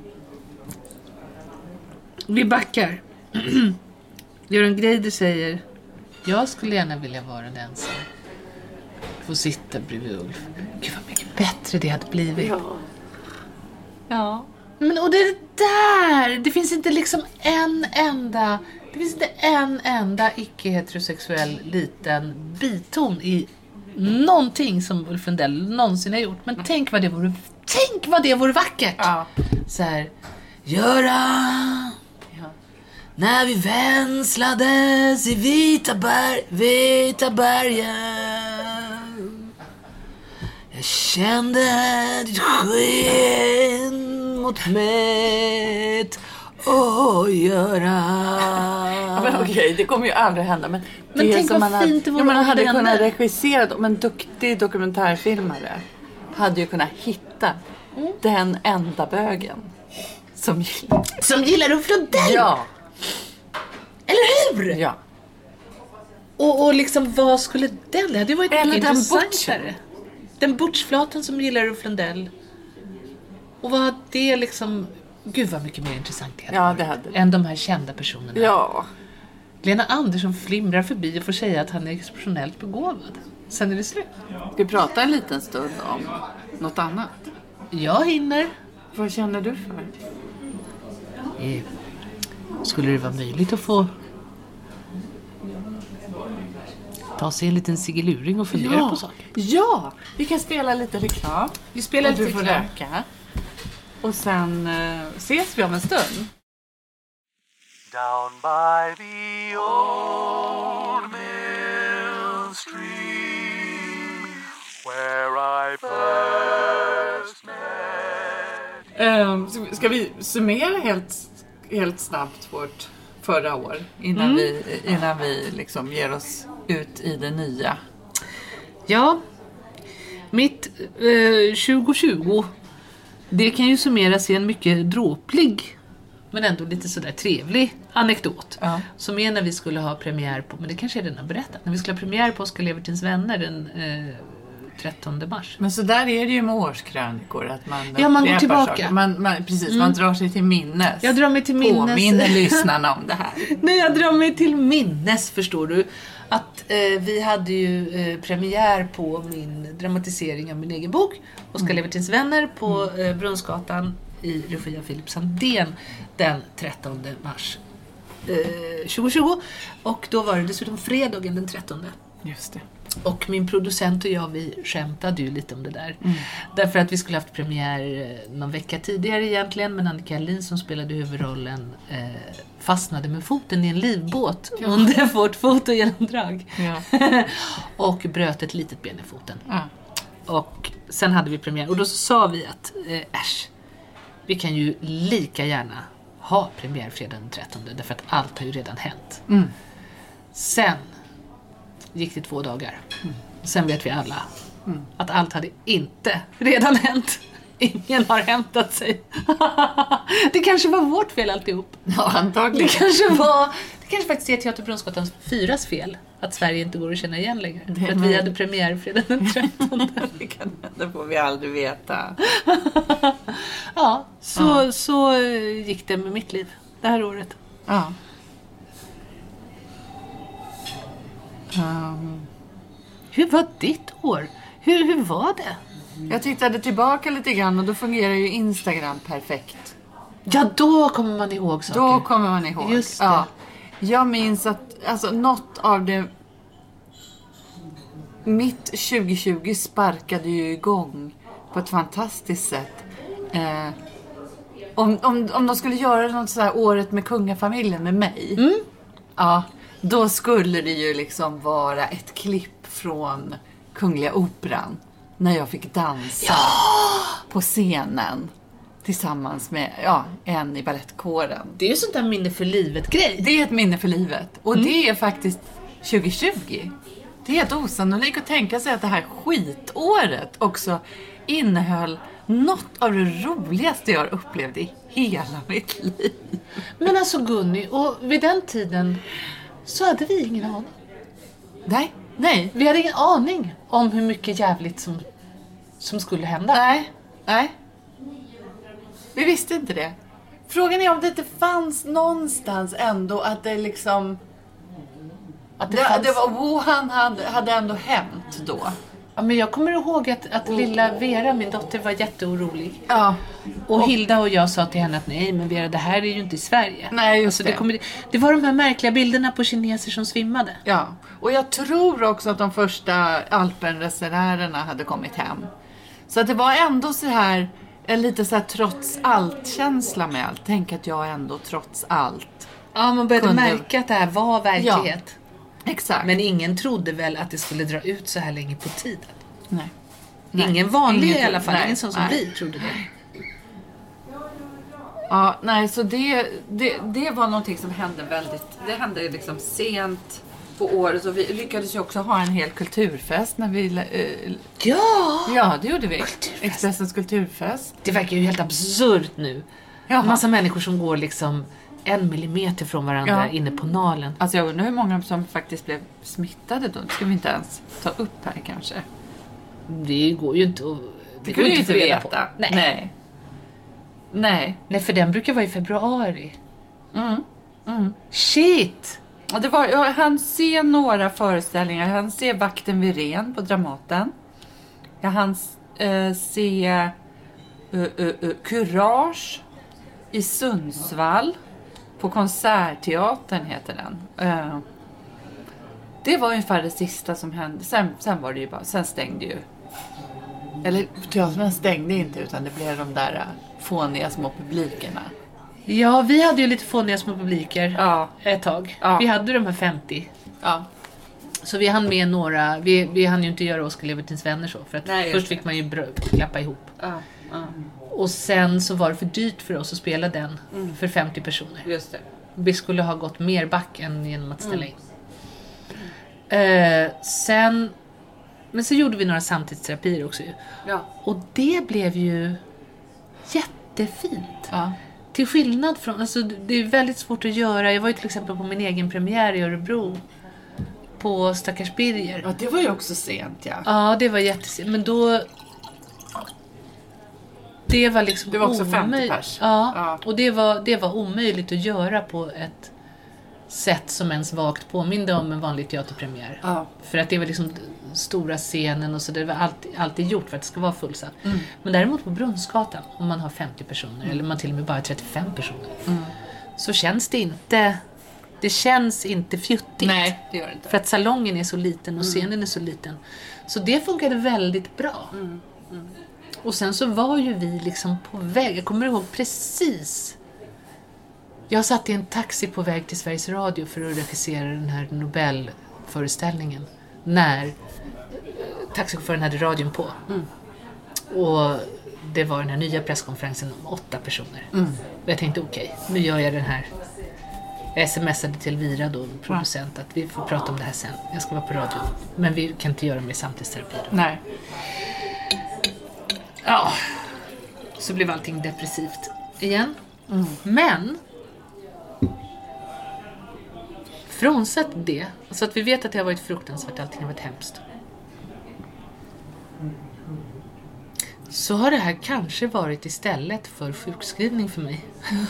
Vi backar. Göran Greider säger: jag skulle gärna vilja vara den som får sitta bredvid Ulf. Gud vad mycket bättre det hade blivit. Ja. Ja. Men och det där, det finns inte liksom en enda, det finns inte en enda icke-heterosexuell liten biton i någonting som Ulf Lundell någonsin har gjort. Men tänk vad det vore, tänk vad det vore vackert. Ja. Så här, Göran, Ja. när vi vänslades i vita, berg, vita bergen, jag kände ditt sken mot mig. Åh, Göran. Ja, men okej, det kommer ju aldrig hända. Men, Men det tänk som vad man fint det hade, vore ja, man om hade det kunnat hände. regissera, om en duktig dokumentärfilmare hade ju kunnat hitta den enda bögen som gillar. Som gillar Ulf Lundell. Ja. Eller hur? Ja. Och, och liksom, vad skulle den? Det hade ju varit Eller mycket den intressantare. Den butchflatan som gillar Ulf Lundell. Och vad det liksom... Gud vad mycket mer intressant det Ja, det hade det. än de här kända personerna. Ja. Lena Andersson flimrar förbi och får säga att han är exceptionellt begåvad. Sen är det slut. Ska vi prata en liten stund om något annat? Jag hinner. Vad känner du för? Eh, skulle det vara möjligt att få ta sig en liten sigiluring och fundera Ja. på saker? Ja, vi kan spela lite reklam. Vi spelar Och lite du får reklam. röka. Och sen eh, ses vi om en stund. Down by the old mill stream, where I first met. Eh, så ska vi summera helt, helt snabbt vårt förra år innan Mm. vi, innan vi liksom ger oss ut i det nya? Ja, mitt eh, tjugo tjugo, det kan ju summeras i en mycket dråplig men ändå lite sådär trevlig anekdot. Ja. Som är när vi skulle ha premiär på, men det kanske jag redan berättat, när vi skulle ha premiär på Oskar Levertins vänner den eh, trettonde mars. Men så där är det ju med årskrönikor. Att man Ja, man går upprepar tillbaka. saker. Man, man, precis, man drar sig till minnes. Jag drar mig till minnes. Påminner lyssnarna om det här. Nej, jag drar mig till minnes, förstår du, att eh, vi hade ju eh, premiär på min dramatisering av min egen bok Oskar Mm. Levertins vänner på eh, Brunnsgatan i regi av Filip Sandén den trettonde mars eh, tjugo tjugo. Och då var det dessutom fredagen den trettonde. Just det. Och min producent och jag, vi skämtade ju lite om det där. Mm. Därför att vi skulle haft premiär eh, någon vecka tidigare egentligen. Men Annika Hallin som spelade huvudrollen eh, fastnade med foten i en livbåt under vårt fotogenomdrag. Ja. Och bröt ett litet ben i foten. Ja. Och sen hade vi premiär. Och då sa vi att eh, äsch, vi kan ju lika gärna ha premiär fredag den trettonde. Därför att allt har ju redan hänt. Mm. Sen gick det två dagar. Sen vet vi alla att allt hade inte redan hänt. Ingen har hämtat sig. Det kanske var vårt fel alltihop. Ja, antagligen. Det kanske var, det kanske faktiskt är Teater Brunnsgatan fyras fel att Sverige inte går att känna igen längre. Det För att är vi möjligt. hade premiär fredag den trettonde. Det, kan, det får vi aldrig veta. Ja, så, så eh, gick det med mitt liv det här året. Ja. Um, Hur var ditt år? Hur, hur var det? jag tittade tillbaka lite grann och då fungerar ju Instagram perfekt. Ja, då kommer man ihåg saker. Då kommer man ihåg. Just det. Ja. Jag minns att alltså, något av det... Mitt tjugo tjugo sparkade ju igång på ett fantastiskt sätt. Eh, om, om, om de skulle göra något så här året med kungafamiljen med mig. Mm. Ja, då skulle det ju liksom vara ett klipp från Kungliga Operan. När jag fick dansa på scenen. Tillsammans med ja, en i ballettkåren. Det är ju sånt där minne för livet-grej. Det är ett minne för livet. Och det är faktiskt tjugo tjugo. Det är helt osannolikt att tänka sig att det här skitåret också innehöll något av det roligaste jag upplevde i hela mitt liv. Men alltså Gunni, och vid den tiden så hade vi ingen aning. Nej, nej, Vi hade ingen aning om hur mycket jävligt som, som skulle hända. nej, nej. Vi visste inte det. Frågan är om det inte fanns någonstans ändå att det liksom... Att det Det, fanns... det var Wuhan hade, hade ändå hänt då. Ja, men jag kommer ihåg att, att lilla Vera, min dotter, var jätteorolig. Ja. Och Hilda och jag sa till henne att nej, men Vera, det här är ju inte i Sverige. Nej, just Alltså, det. det. Kommer, det var de här märkliga bilderna på kineser som svimmade. Ja, och jag tror också att de första alpenresenärerna hade kommit hem. Så att det var ändå så här en lite så här trots allt-känsla med allt. Tänk att jag ändå trots allt. Ja, man började Kunde- märka att det här var verklighet. Exakt. Men ingen trodde väl att det skulle dra ut så här länge på tiden. nej. Ingen vanlig Ingen i alla fall, nej, ingen sån som nej. vi trodde det. Ja, nej, så det, det, det var någonting som hände väldigt, det hände liksom sent på året och vi lyckades ju också ha en hel kulturfest när vi, eh, Ja! ja det gjorde vi. Kulturfest. Expressens kulturfest. Det verkar ju helt absurt nu. Jaha. En massa människor som går liksom en millimeter från varandra Ja. inne på Nalen. Alltså jag undrar hur många som faktiskt blev smittade då. Det ska vi inte ens ta upp här kanske. det går ju inte att... Det kan du ju inte få reda veta. på. Nej. Nej. Nej. Nej, för den brukar vara i februari. Mm. Shit! Ja, det var, jag hann se några föreställningar. Jag hann se Vakten vid Ren på Dramaten. Jag hann eh, se uh, uh, uh, Courage i Sundsvall. På Konsertteatern heter den. Uh, det var ungefär det sista som hände. Sen, sen var det ju bara, sen stängde ju. Eller teatern stängde inte, utan det blev de där uh, fåniga små publikerna. Ja, vi hade ju lite fåniga små publiker Ja. ett tag. Ja. Vi hade de här femtio. Ja. Så vi hann med några. Vi, vi hann ju inte göra Oskar Levertins vänner så. För att Nej, först fick man ju brö- klappa ihop. Ja. Ja. Och sen så var det för dyrt för oss att spela den för femtio personer. Just det. Vi skulle ha gått mer back än genom att ställa in. Eh, sen... Men så gjorde vi några samtidsterapier också ju. Ja. Och det blev ju jättefint. Ja. Till skillnad från... Alltså det är väldigt svårt att göra. Jag var ju till exempel på min egen premiär i Örebro. På Stackars Birger. Ja, det var ju också sent, ja. Ja, det var jättesent. Men då... Det var liksom Det var också femtio omöj- pers. Ja, Ja. och det var, det var omöjligt att göra på ett sätt som ens vagt påminde om en vanlig teaterpremiär. Ja. För att det var liksom stora scenen och så det var alltid, alltid gjort för att det ska vara fullsatt. Mm. Men däremot på Brunnsgatan, om man har femtio personer eller man till och med bara trettiofem personer, Mm. så känns det inte, det känns inte fjuttigt. Nej, det gör det inte. För att salongen är så liten och scenen är så liten. Så det funkade väldigt bra. Och sen så var ju vi liksom på väg. Jag kommer ihåg precis. Jag satt i en taxi på väg till Sveriges Radio för att regissera den här Nobelföreställningen. När eh, taxichauffören hade radion på. Och det var den här nya presskonferensen om åtta personer. Och jag tänkte okej, nu gör jag den här. Jag smsade till Vira då, producent, att vi får prata om det här sen. Jag ska vara på radio. Men vi kan inte göra mer samtidsterapi då. Nej. Ja, så blev allting depressivt igen. Men frånsett det, så att vi vet att det har varit fruktansvärt, allting har varit hemskt. Så har det här kanske varit istället för sjukskrivning för mig.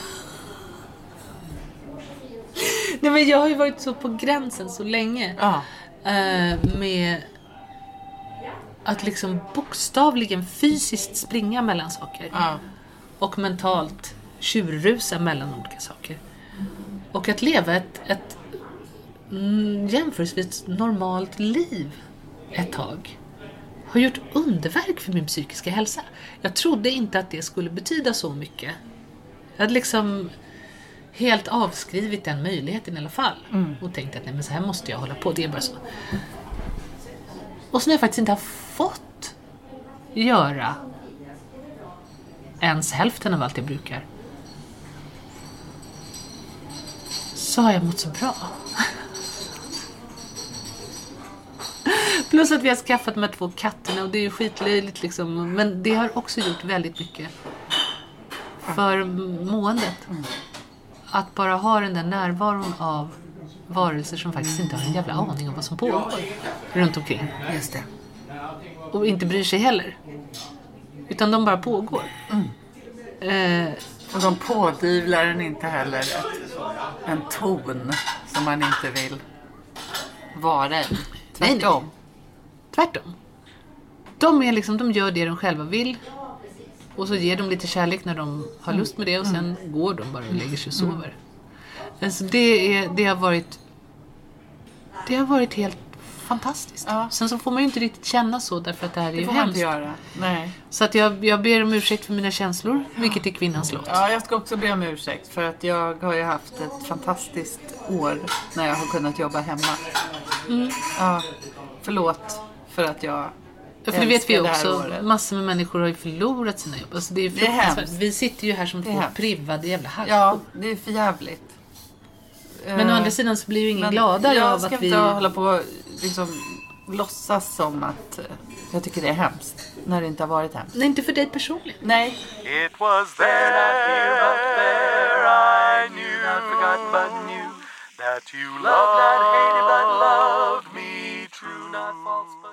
Nej, men jag har ju varit så på gränsen så länge. Ja. Eh, med att liksom bokstavligen fysiskt springa mellan saker. Ja. Och mentalt tjurrusa mellan olika saker. Och att leva ett, ett mm, jämförelsevis normalt liv ett tag har gjort underverk för min psykiska hälsa. Jag trodde inte att det skulle betyda så mycket. Jag hade liksom helt avskrivit den möjligheten i alla fall. Och tänkte att nej, men så här måste jag hålla på. Det är bara så. Och så när jag faktiskt inte har fått göra ens hälften av allt jag brukar, så har jag mått så bra. Plus att vi har skaffat de här två katterna och det är ju skitlöjligt liksom. Men det har också gjort väldigt mycket för måendet. Att bara ha den där närvaron av varelser som faktiskt inte har en jävla aning om vad som pågår runt omkring. Just det. Och inte bryr sig heller. Utan de bara pågår. Eh, Och de pådyvlar en inte heller ett, en ton som man inte vill vara i. Tvärtom. Tvärtom. De, är liksom, de gör det de själva vill. Och så ger de lite kärlek när de har lust med det. Och sen går de bara och lägger sig och sover. Alltså det, är, det har varit Det har varit helt fantastiskt. Ja. Sen så får man ju inte riktigt känna så, därför att det här är Det ju får man hemskt. inte göra. Nej. Så att jag, jag ber om ursäkt för mina känslor, vilket är kvinnans lott. Ja, jag ska också be om ursäkt för att jag har ju haft ett fantastiskt år när jag har kunnat jobba hemma. Ja, förlåt för att jag Ja, för det vet vi älskar det här också, året. massor med människor har ju förlorat sina jobb. Alltså det är Det är fruktansvärt. hemskt. Vi sitter ju här som är två hemskt. privade jävla hackor. Ja, det är för jävligt. Men å andra sidan så blir ju ingen Men gladare jag av ska att vi... inte hålla på och liksom låtsas som att eh, jag tycker det är hemskt när det inte har varit hemskt. Nej, inte för dig personligen. Nej. It was there, not here, but there I knew, not forgotten but knew, that you loved, not hated, but loved me true, not false but...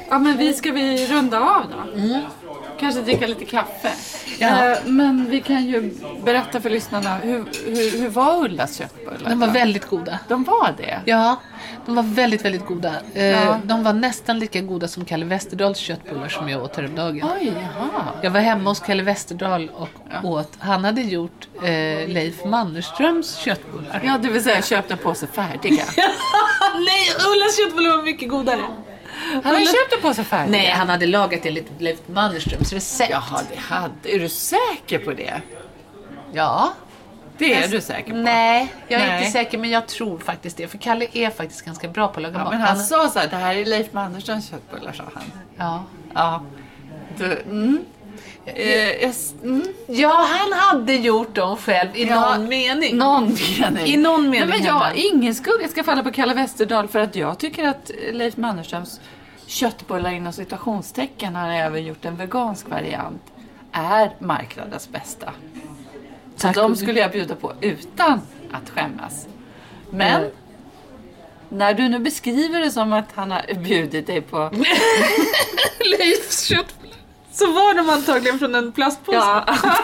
Ja, men vi ska vi runda av då? Mm. Kanske dricka lite kaffe. Ja. Eh, men vi kan ju berätta för lyssnarna, hur, hur, hur var Ullas köttbullar? De var då? väldigt goda. De var det? Ja, de var väldigt, väldigt goda. Eh, Ja. De var nästan lika goda som Kalle Westerdals köttbullar som jag åt häromdagen. Oj, jaha. Jag var hemma hos Kalle Westerdal och åt. Han hade gjort eh, Leif Mannerströms köttbullar. Ja, det vill säga köpte på sig färdiga. Nej, Ullas köttbullar var mycket godare. Han har köpt på sig färdiga? Nej, han hade lagat det enligt Leif Mannerströms recept. Jaha, det hade. Är du säker på det? Ja. Det är du säker på? Nej, jag är Nej. inte säker, men jag tror faktiskt det. För Kalle är faktiskt ganska bra på att laga Ja, mat. men han sa så här, det här är Leif Mannerströms köttbullar, sa han. Ja. Ja. Du, mm. Eh, jag, mm. Ja, han hade gjort dem själv i Ja, någon mening. Någon mening. I någon mening. Nej, men jag, hade han. ingen skugga ska falla på Kalle Westerdal för att jag tycker att Leif Mannerströms köttbullar inom situationstecken, han har även gjort en vegansk variant, är marknadens bästa. Så Tack. de skulle jag bjuda på utan att skämmas. Men Mm. när du nu beskriver det som att han har bjudit dig på... Leifs köttbullar. Så var de antagligen från en plastpåse. Ja.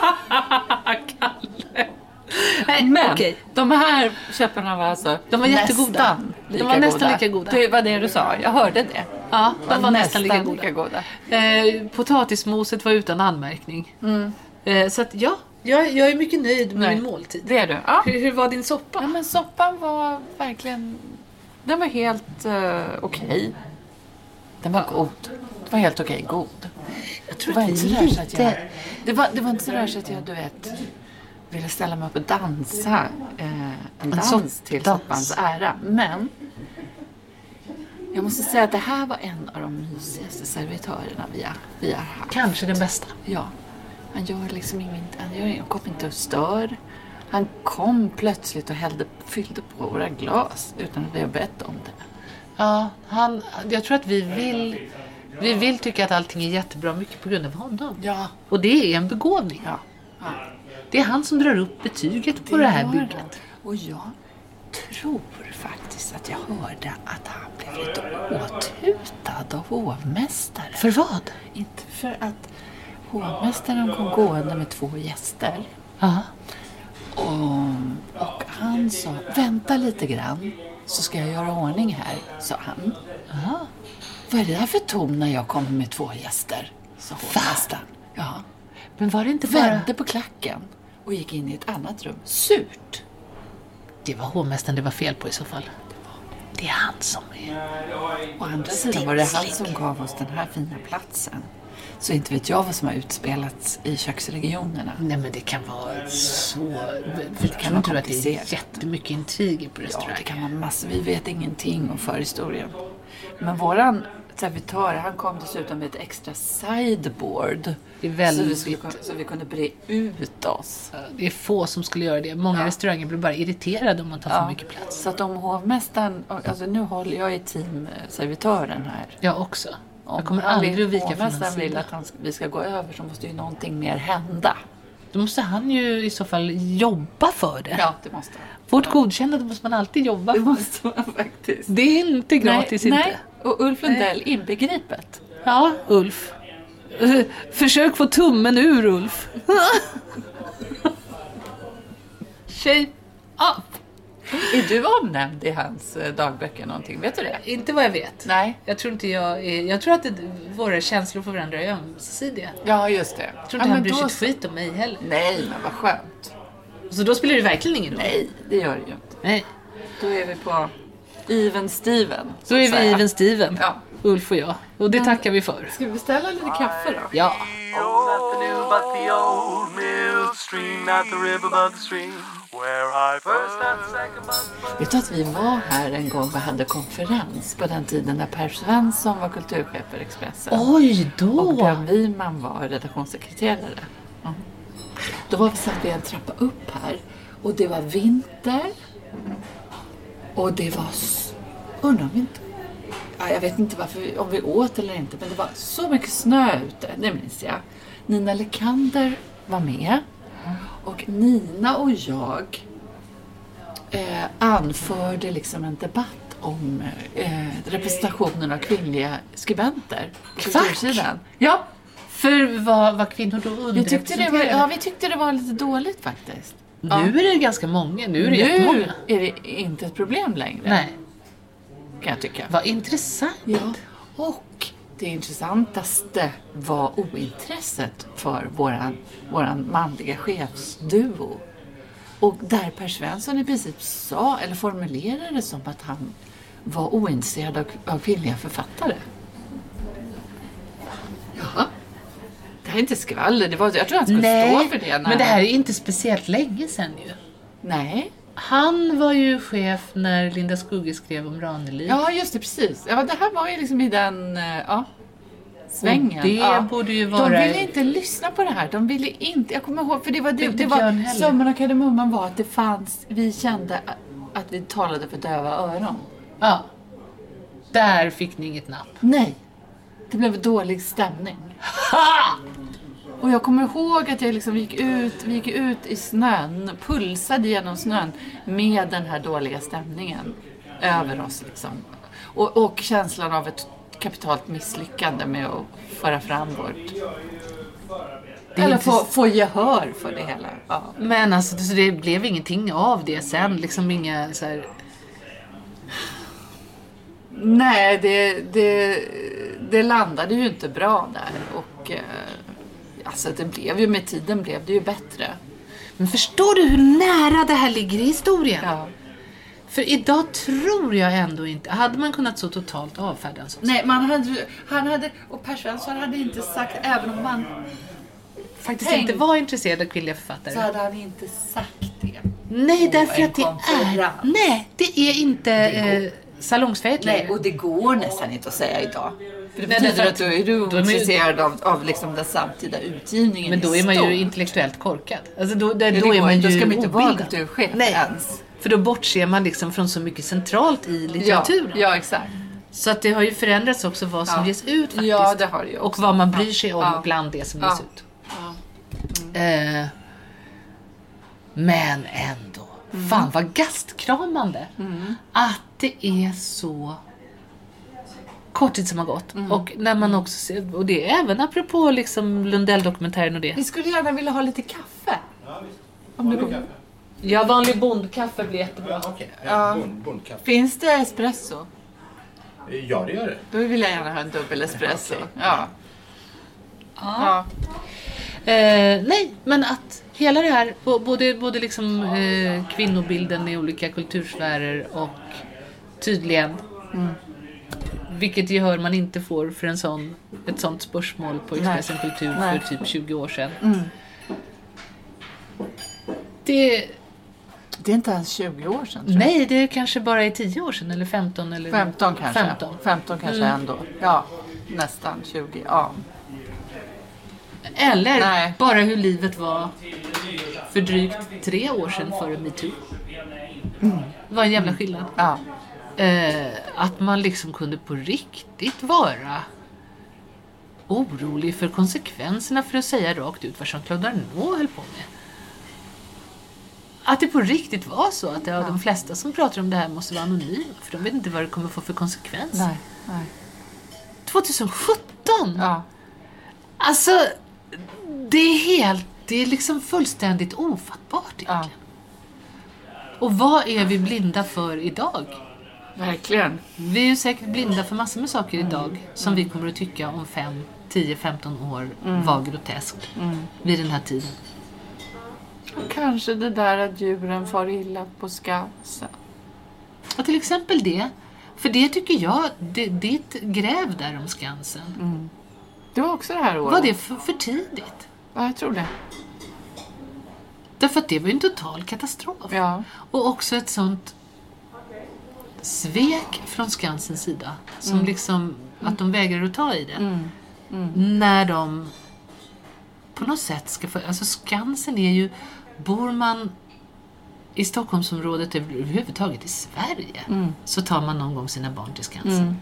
Kalle. Nej, Men okej. de här köttarna var alltså De var jättegoda. nästan De var nästan lika goda. Det var det du sa, jag hörde det. Ja, de var nästan lika goda. lika goda. Eh, potatismoset var utan anmärkning. Eh, så att ja, jag, jag är mycket nöjd med Nej. min måltid. Det är du. Ja. Hur, hur var din soppa? Ja, men soppan var verkligen... Den var helt uh, okej. Den var god. Det var helt okej god. Jag tror Det var att inte det så är där så att jag... lite... Det var, det var inte så där så att jag, du vet, ville ställa mig upp och dansa eh, en dans sopp- till dans. soppans ära. Men jag måste säga att det här var en av de mysigaste servitörerna vi har, vi har haft. Kanske den bästa. Ja, han gör liksom inget, han, gör, han kom inte och stör. Han kom plötsligt och hällde, fyllde på våra glas utan att vi har bett om det. Ja, han, jag tror att vi vill, vi vill tycka att allting är jättebra mycket på grund av honom. Ja. Och det är en begåvning. Ja. Ja. Det är han som drar upp betyget på det här gör bygget. han. Och jag tror faktiskt att jag hörde att han blev lite åthutad av hovmästaren. För vad? Inte för att hovmästaren kom gående med två gäster. Ja. Och, och han sa, vänta lite grann så ska jag göra ordning här, sa han. Ja. Vad är det här för ton när jag kommer med två gäster? Sa hovmästaren. Ja. Men var det inte bara... Vände på klacken och gick in i ett annat rum. Surt. Det var hovmästaren det var fel på i så fall. Det är han som är... Å andra sidan var det han som gav oss den här fina platsen. Så inte vet jag vad som har utspelats i köksregionerna. Nej, men det kan vara så... Det kan vara tror du att det är komplicerat. jättemycket intriger på Ja, restaurangen? det kan vara massor. Vi vet ingenting om förhistorien. Men våran servitör, han kom dessutom med ett extra sideboard. Det är väldigt... Så vi, skulle, kunna- så vi kunde bre ut oss. Det är få som skulle göra det. Många Ja. restauranger blir bara irriterade om man tar för mycket plats. Så att om hovmästaren, alltså nu håller jag i teamservitören här. Jag också. Om Jag kommer han aldrig vill- att vika från hans hovmästaren vill sida. att han, vi ska gå över så måste ju någonting mer hända. Då måste han ju i så fall jobba för det. Ja, det måste han. Vårt godkännande måste man alltid jobba Det för. måste man faktiskt. Det är inte gratis nej, inte. Nej, och Ulf Lundell inbegripet. Ja, Ulf. Eh, Försök få tummen ur, Ulf. Tjej upp. Är du omnämnd i hans eh, dagböcker någonting? Vet du det? Inte vad jag vet. Nej. Jag tror inte jag är... Jag tror att det, våra känslor för varandra är ömsesidiga. Ja, just det. Jag tror ja, inte han men bryr sig då ett så- skit om mig heller. Nej, men vad skönt. Så då spelar det verkligen ingen roll. Nej, det gör det ju inte. Nej. Då är vi på even Steven. så Då är att vi säga. even Steven. Ja. Ulf och jag. Och det tackar vi för. Ska vi beställa lite kaffe då? Ja. Oh, nothing new but the old mill stream, not the river but the stream. Where I first and second but Vet du att vi var här en gång och hade konferens på den tiden när Per Svensson var kulturchef för Expressen. Oj Och då. Björn Wiman var redaktionssekreterare. Ja. Då var vi satt vi en trappa upp här. Och det var vinter. Och det var... s- Undrar om vi inte... Ja, jag vet inte varför vi, om vi åt eller inte. Men det var så mycket snö ute. Det minns jag. Nina Lekander var med. Och Nina och jag eh, anförde liksom en debatt om eh, representationen av kvinnliga skribenter. på Kvark? kultursidan. Ja, För vad, vad kvinnor då vi tyckte, det var, underrepresenterade? ja, vi tyckte det var lite dåligt faktiskt. Ja. Nu är det ganska många. Nu är det Nu jättemånga. är det inte ett problem längre. Nej, Kan jag tycka. vad intressant. Ja. Och det intressantaste var ointresset för våran, våran manliga chefsduo. Och där Per Svensson i princip sa, eller formulerade det som att han var ointresserad av, av kvinnliga författare. Ja. Det här är inte skvaller. Det var, jag tror han skulle Nej, stå för det. När... men det här är inte speciellt länge sedan ju. Nej. Han var ju chef när Linda Skugge skrev om Ranelid. Ja, just det, precis. Ja, det här var ju liksom i den eh, ja, svängen. Och det ja. borde ju vara... De ville inte lyssna på det här. De ville inte, jag kommer ihåg, för det var det, Inte det var, Björn heller. summan och kardemumman var att det fanns, vi kände att vi talade för döva öron. Ja. Där fick ni inget napp. Nej, det blev dålig stämning. Och jag kommer ihåg att jag liksom gick ut, vi gick ut i snön, pulsade genom snön med den här dåliga stämningen över oss liksom. Och, och känslan av ett kapitalt misslyckande med att föra fram vårt... är Eller inte få, s- få gehör för det hela. Ja. Men alltså, så det blev ingenting av det sen. Liksom inga så här... Nej, det, det, det landade ju inte bra där. Och eh, alltså det blev ju, med tiden blev det ju bättre. Men förstår du hur nära det här ligger i historien? Ja. För idag tror jag ändå inte... Hade man kunnat så totalt avfärda en sån sak? Nej, man hade, han hade, och Per Svensson hade inte sagt, även om man Faktiskt Tänk. inte var intresserad av kvinnliga författare. så hade han inte sagt det. Nej, därför en att det är... konferens. Nej, det är inte eh, salongsfähigt Nej, längre. och det går nästan inte att säga idag. För det Nej, betyder därför att då är du då är man ju- intresserad av, av liksom den samtida utgivningen. Men då i är man ju stort. intellektuellt korkad. Alltså då, där, Ja, det då är går man inte. ju Då ska man inte vara obildad. kulturchef Nej, ens. för då bortser man liksom från så mycket centralt i Ja, litteraturen. ja, exakt. Så att det har ju förändrats också vad som Ja. ges ut faktiskt. Ja, det har det ju Och också. vad man bryr sig om Ja. bland det som Ja. ges ut. Eh, men ändå. Mm. Fan vad gastkramande. Att det är så kort tid som har gått. Mm. Och när man också ser, och det är även apropå liksom Lundell-dokumentären och det. Vi skulle gärna vilja ha lite kaffe. Om det går. Ja, vanlig bondkaffe blir jättebra. Okej, Ja. bond, bondkaffe. Finns det espresso? Ja, det gör det. Då vill jag gärna ha en dubbel espresso. Ja. Ja. Eh, nej, men att hela det här, bo- både, både liksom eh, kvinnobilden i olika kultursfärer och tydligen, vilket gehör man inte får för en sån, ett sånt spörsmål på Expressen Kultur Nej. för typ tjugo år sedan. Det, Det är inte ens tjugo år sedan, tror jag. nej, det kanske bara är tio år sedan eller femton eller femton kanske. femton. femton kanske Mm. ändå. Ja, nästan tjugo. Ja. Eller Nej. bara hur livet var för drygt tre år sedan före MeToo. Det var en jävla skillnad. Ja. Eh, att man liksom kunde på riktigt vara orolig för konsekvenserna, för att säga rakt ut vad Jean-Claude Arnault höll på med. Att det på riktigt var så att ja, de flesta som pratar om det här måste vara anonyma, för de vet inte vad det kommer få för konsekvenser. Nej. Nej. tjugosjutton! Ja. Alltså, det är helt, det är liksom fullständigt ofattbart egentligen. Ja. Och vad är vi blinda för idag? Verkligen. Vi är ju säkert blinda för massor med saker idag som vi kommer att tycka om fem, tio, femton år var groteskt vid den här tiden. Och kanske det där att djuren far illa på Skansen. Och till exempel det, för det tycker jag, det, ditt gräv där om Skansen, Det var också det här året. var det för, för tidigt? Ja, jag tror det. Därför att det var ju en total katastrof. Ja. Och också ett sånt svek från Skansens sida. Som liksom, att de vägrar att ta i det. När de på något sätt ska få, alltså Skansen är ju, bor man i Stockholmsområdet överhuvudtaget i Sverige, så tar man någon gång sina barn till Skansen.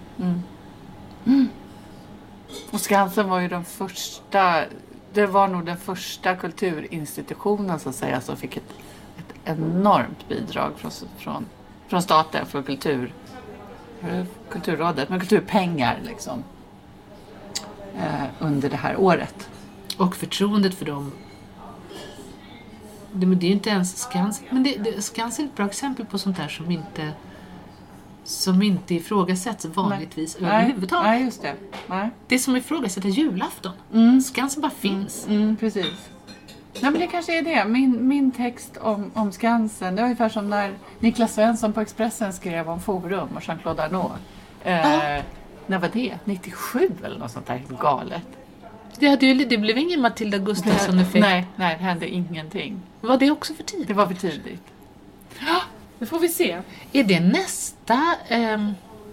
Och Skansen var ju den första, det var nog den första kulturinstitutionen så att säga som fick ett, ett enormt bidrag från, från, från staten för kultur, Kulturrådet, men kulturpengar liksom. Eh, under det här året. Och förtroendet för dem. Det, men det är ju inte ens Skansen. Men det, det, Skansen är ett bra exempel på sånt där som inte som inte ifrågasätts vanligtvis Nej. överhuvudtaget. Nej, just det. Nej. Det som ifrågasätter julafton. Mm. Skansen bara finns. Mm, precis. Nej, men det kanske är det. Min, min text om, om Skansen, det var ungefär som när Niklas Svensson på Expressen skrev om Forum och Jean-Claude Arnault. Eh, Ja. När var det? nittiosju eller något sånt där galet. Det, hade ju, det blev ingen Matilda Gustafsson-effekt. Nej, nej, det hände ingenting. Var det också för tidigt? Det var för tidigt. Ja, det får vi se. Är det nästa ehm,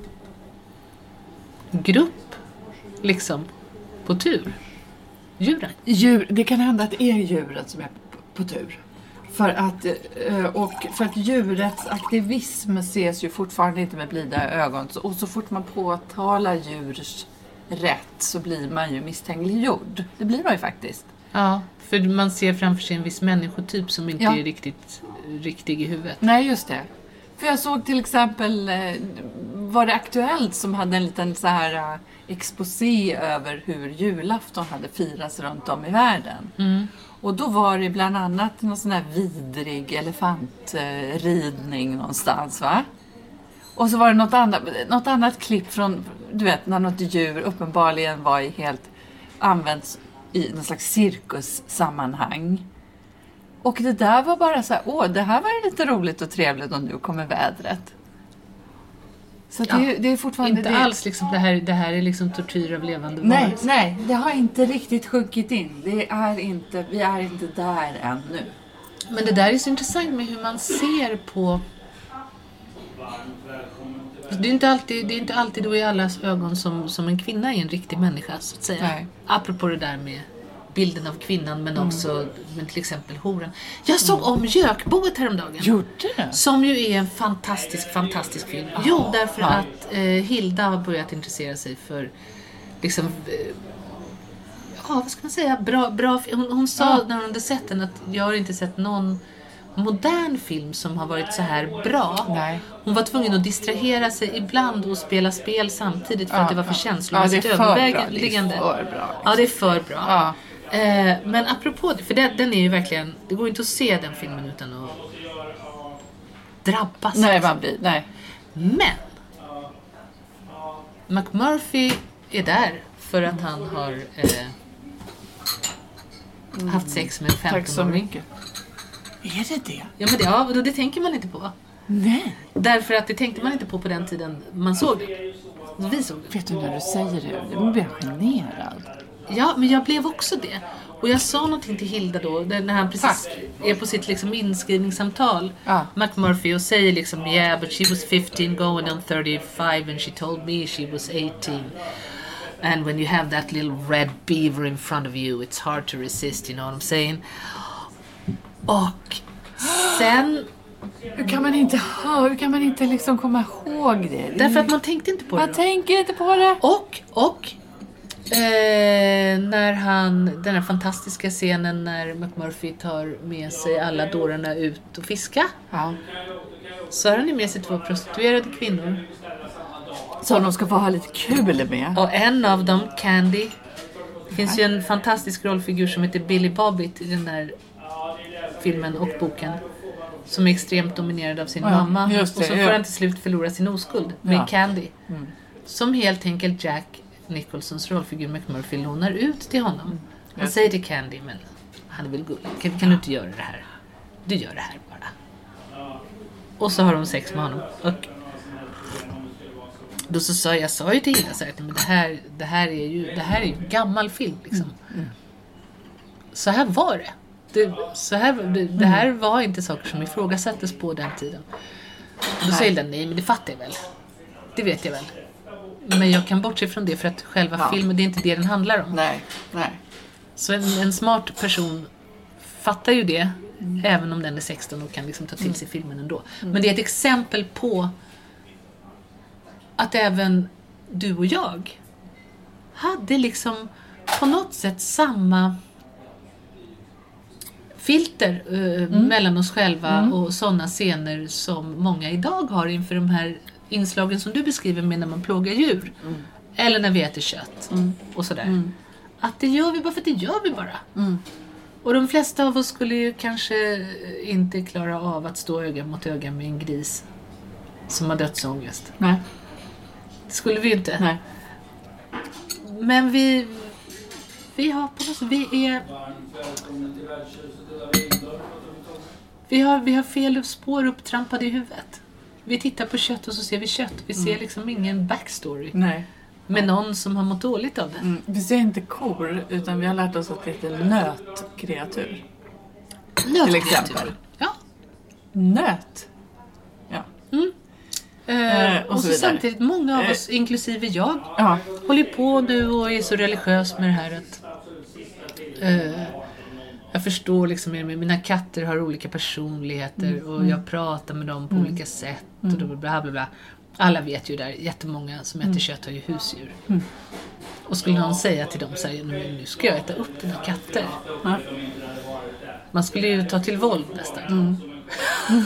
grupp liksom på tur? Djuren? Djur, det kan hända att det är djuret som är på, på tur. För att, eh, och för att djurets aktivism ses ju fortfarande inte med blida ögon. Och så fort man påtalar djurs rätt så blir man ju misstänkliggjord. Det blir man ju faktiskt. Ja, för man ser framför sig en viss människotyp som inte Ja. är riktigt riktig i huvudet. Nej, just det. För jag såg till exempel, eh, var det Aktuellt som hade en liten så här eh, exposé över hur julafton hade firats runt om i världen. Mm. Och då var det bland annat någon sån här vidrig elefantridning någonstans, va? Och så var det något annat, något annat klipp från, du vet, när något djur uppenbarligen var i helt använts i någon slags cirkussammanhang. Och det där var bara så här, åh, det här var lite roligt och trevligt och nu kommer vädret. Så Ja, det, är- det är fortfarande Inte det. alls liksom, det här, det här är liksom tortyr av levande Nej, varelser. nej, det har inte riktigt sjunkit in. Det är inte, vi är inte där ännu. Men det där är så intressant med hur man ser på... Det är inte alltid, det är inte alltid då i allas ögon som, som en kvinna är en riktig människa, så att säga. Nej. Apropå det där med bilden av kvinnan, men också men till exempel horen. Jag såg om Gökboet häromdagen. Gjorde det? Som ju är en fantastisk, fantastisk film. Jo, därför att eh, Hilda har börjat intressera sig för liksom... Eh, ja, vad ska man säga? Bra, bra, hon, hon sa Ja. när hon hade sett den att jag har inte sett någon modern film som har varit så här bra. Nej. Hon var tvungen att distrahera sig ibland och spela spel samtidigt för Ja, att det var för ja. känslomässigt Ja, det är för bra. övervägande. Det är för bra, liksom. Ja, det är för bra. Ja. Eh, men apropå det, för det, den är ju verkligen, det går inte att se den filmen utan att drabbas. Nej, man blir, nej. Men McMurphy är där för att han har eh, haft sex med en Tack så femton-åring. mycket. Är det det? Ja, men det, ja, det, det tänker man inte på. Nej. Därför att det tänkte man inte på på den tiden man såg det. Vi såg det. Vet du när du säger det? Nu blir jag generad. Ja, men jag blev också det. Och jag sa någonting till Hilda då, när han precis Tack. är på sitt liksom inskrivningssamtal, Ja. McMurphy, och säger liksom, yeah, but she was fifteen going on thirty-five and she told me she was eighteen. And when you have that little red beaver in front of you, it's hard to resist, you know what I'm saying? Och sen, Hur kan man inte ha, hur kan man inte liksom komma ihåg det? därför att man tänkte inte på det Man då. tänker inte på det. Och, och eh, när han, den här fantastiska scenen när McMurphy tar med sig alla dårarna ut och fiska, Ja. så har han ju med sig två prostituerade kvinnor. Så de ska få ha lite kul med. Och en av dem, Candy, det finns ju en fantastisk rollfigur som heter Billy Bobbitt i den där filmen och boken, som är extremt dominerad av sin Ja, mamma. just det, och så ja. får han till slut förlora sin oskuld med Ja. Candy. Som helt enkelt Jack Nicholsons rollfigur McMurphy lånar ut till honom. Han säger till Candy, men han är väl gullig. Kan, kan du inte göra det här? Du gör det här bara. Och så har de sex med honom. Och då så sa jag, sa ju till Hilda så här, men det här, det här är ju det här är ju gammal film liksom. Så här var det. Det, så här, det, det här var inte saker som ifrågasattes på den tiden. Och då sa Hilda, nej men det fattar jag väl. Det vet jag väl. Men jag kan bortse från det för att själva Ja. filmen, det är inte det den handlar om. Nej, nej. Så en, en smart person fattar ju det, även om den är sexton och kan liksom ta till sig filmen ändå. Men det är ett exempel på att även du och jag hade liksom på något sätt samma filter eh, mellan oss själva och sådana scener som många idag har inför de här inslagen som du beskriver med när man plågar djur. Mm. Eller när vi äter kött. Mm. Och sådär. Mm. Att det gör vi bara för att det gör vi bara. Mm. Och de flesta av oss skulle ju kanske inte klara av att stå öga mot öga med en gris som har dödsångest. Nej. Det skulle vi inte. Nej. Men vi vi har på något sätt, vi är vi har, vi har fel spår upptrampade i huvudet. Vi tittar på kött och så ser vi kött. Vi ser liksom ingen backstory. Nej. Med någon som har mått dåligt av det. Mm. Vi ser inte kor, utan vi har lärt oss att det är nötkreatur. Nötkreatur? Till exempel. Ja. Nöt. Ja. Mm. Eh, eh, och, och så, så samtidigt, många av oss, eh, inklusive jag, ja. håller på nu och är så religiös med det här att eh, jag förstår liksom med mina katter har olika personligheter mm. och jag pratar med dem på mm. olika sätt och bla bla bla. Alla vet ju där, jättemånga som äter mm. kött har ju husdjur. Mm. Och skulle någon säga till dem så här, nu ska jag äta upp dina katter. Ja. Man skulle ju ta till våld nästan. Mm. Mm.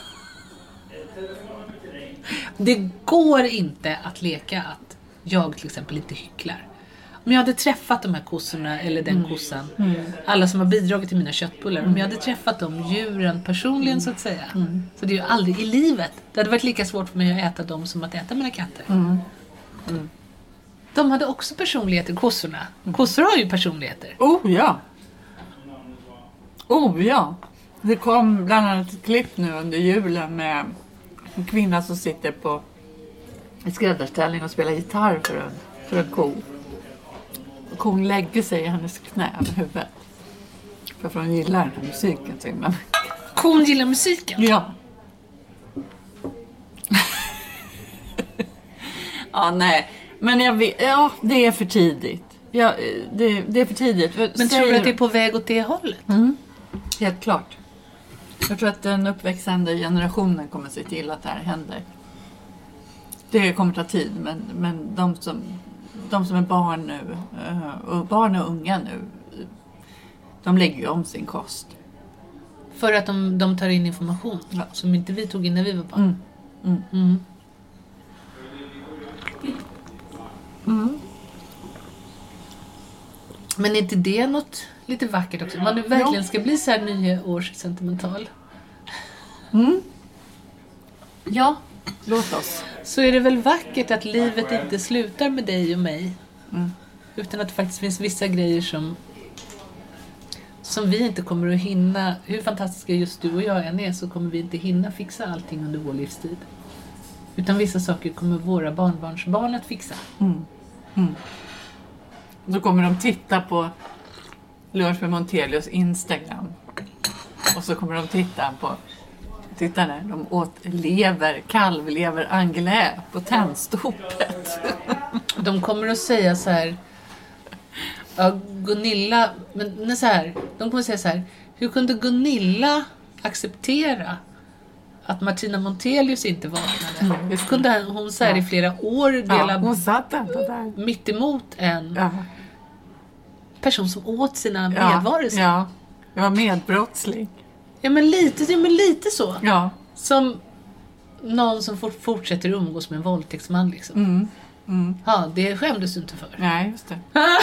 Det går inte att leka att jag till exempel inte hycklar. Om jag hade träffat de här kossorna eller den mm. kossan, mm. alla som har bidragit till mina köttbullar, mm. om jag hade träffat de djuren personligen mm. så att säga, mm. så det är ju aldrig i livet. Det hade varit lika svårt för mig att äta dem som att äta mina katter. Mm. Mm. De hade också personligheter, kossorna. Mm. Kossor har ju personligheter. Oh ja. Oh ja. Det kom bland annat ett klipp nu under julen med en kvinna som sitter på en skräddarställning och spelar gitarr för en, för en ko. Och kon lägger sig i hennes knä med huvudet. För att hon gillar den här musiken. Så man... Kon gillar musiken? Ja. Ja, nej. Men jag vet, ja, det är för tidigt. Ja, det, det är för tidigt. Men Säger... tror du att det är på väg åt det hållet? Mm. Helt klart. Jag tror att den uppväxande generationen kommer se till att det här händer. Det kommer ta tid, men, men de, som, de som är barn nu, och barn och unga nu, de lägger ju om sin kost. För att de, de tar in information ja. Som inte vi tog in när vi var barn. Mm. Mm. Mm. Mm. Men är inte det något lite vackert också? Man nu verkligen ska bli så här nyårssentimental. Mm. Ja, låt oss. Så är det väl vackert att livet inte slutar med dig och mig. Mm. Utan att det faktiskt finns vissa grejer som som vi inte kommer att hinna. Hur fantastiska just du och jag än är, så kommer vi inte hinna fixa allting under vår livstid. Utan vissa saker kommer våra barnbarnsbarn att fixa. Mm. Mm. Då kommer de titta på Lunch med Montelius Instagram. Och så kommer de titta på titta när de åt lever, kalvlever, anglais på tändstopet. De kommer att säga så här, ja, Gunilla, men så här, de kommer att säga så här, hur kunde Gunilla acceptera att Martina Montelius inte vaknade? Mm, hur kunde hon så här ja. i flera år dela ja, hon satt där. mitt emot en ja. person som åt sina medvarelser? Ja, jag var medbrottsling. Ja, men lite, ja, men lite så. Ja. Som någon som fortsätter umgås med en våldtäktsman liksom. Mm. Mm. Ja, det skämdes du inte för. Nej, just det.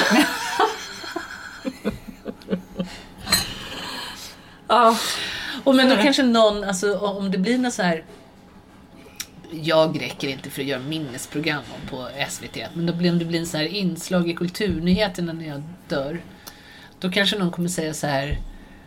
Ja. Och men då kanske någon, alltså om det blir något så här, jag räcker inte för att göra minnesprogram på S V T, men då blir, om det blir en så här inslag i kulturnyheterna när jag dör, då kanske någon kommer säga så här,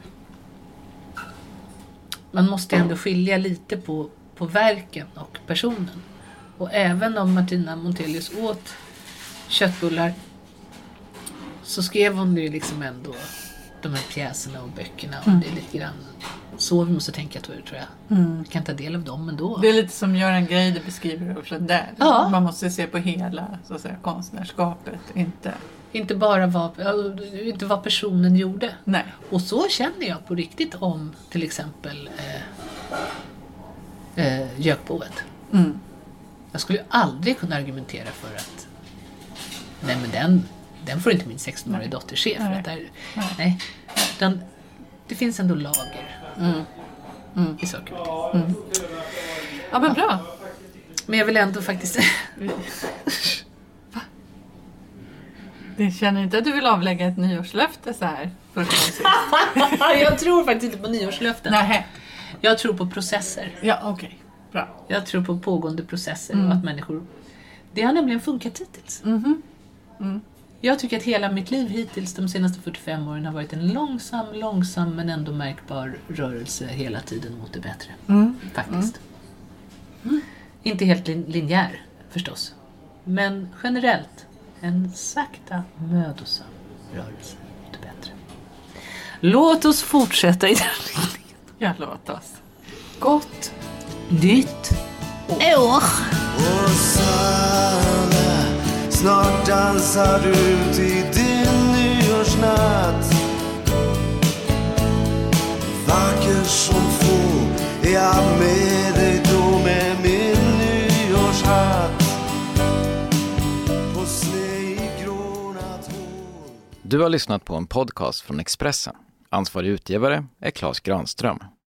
man måste ändå skilja lite på, på verken och personen. Och även om Martina Montelius åt köttbullar, så skrev hon ju liksom ändå de här pjäserna och böckerna, och mm. det är lite grann så vi måste tänka, tror jag. Mm. Vi kan ta del av dem ändå. Det är lite som Göran Greider beskriver också där. Ja. Man måste se på hela, så att säga, konstnärskapet, inte inte bara vad, inte vad personen gjorde. Nej. Och så känner jag på riktigt om till exempel eh, eh, Gökboet. Mm. Jag skulle ju aldrig kunna argumentera för att nej, men den, den får inte min sexton-åriga dotter se. För att där, nej. Den, det finns ändå lager mm. Mm. i saker. Mm. Ja, men bra. Men jag vill ändå faktiskt... Du känner inte att du vill avlägga ett nyårslöfte så här? Jag tror faktiskt inte på nyårslöften. Nej. Jag tror på processer. Ja, okej. Okay. Bra. Jag tror på pågående processer Mm. och att människor... Det har nämligen funkat hittills. Mm-hmm. Mm. Jag tycker att hela mitt liv hittills, de senaste fyrtiofem åren, har varit en långsam, långsam men ändå märkbar rörelse hela tiden mot det bättre. Mm. Faktiskt. Mm. Inte helt lin- linjär, förstås. Men generellt, en sakta, mödosam rörelse mot det bättre. Låt oss fortsätta i den riktningen. Ja, låt oss. Gott nytt år! Rosanna, snart dansar du till din nyårsnatt. Vacker som få är jag med dig då med min nyårshatt. På snegrånat hår. Du har lyssnat på en podcast från Expressen. Ansvarig utgivare är Claes Granström.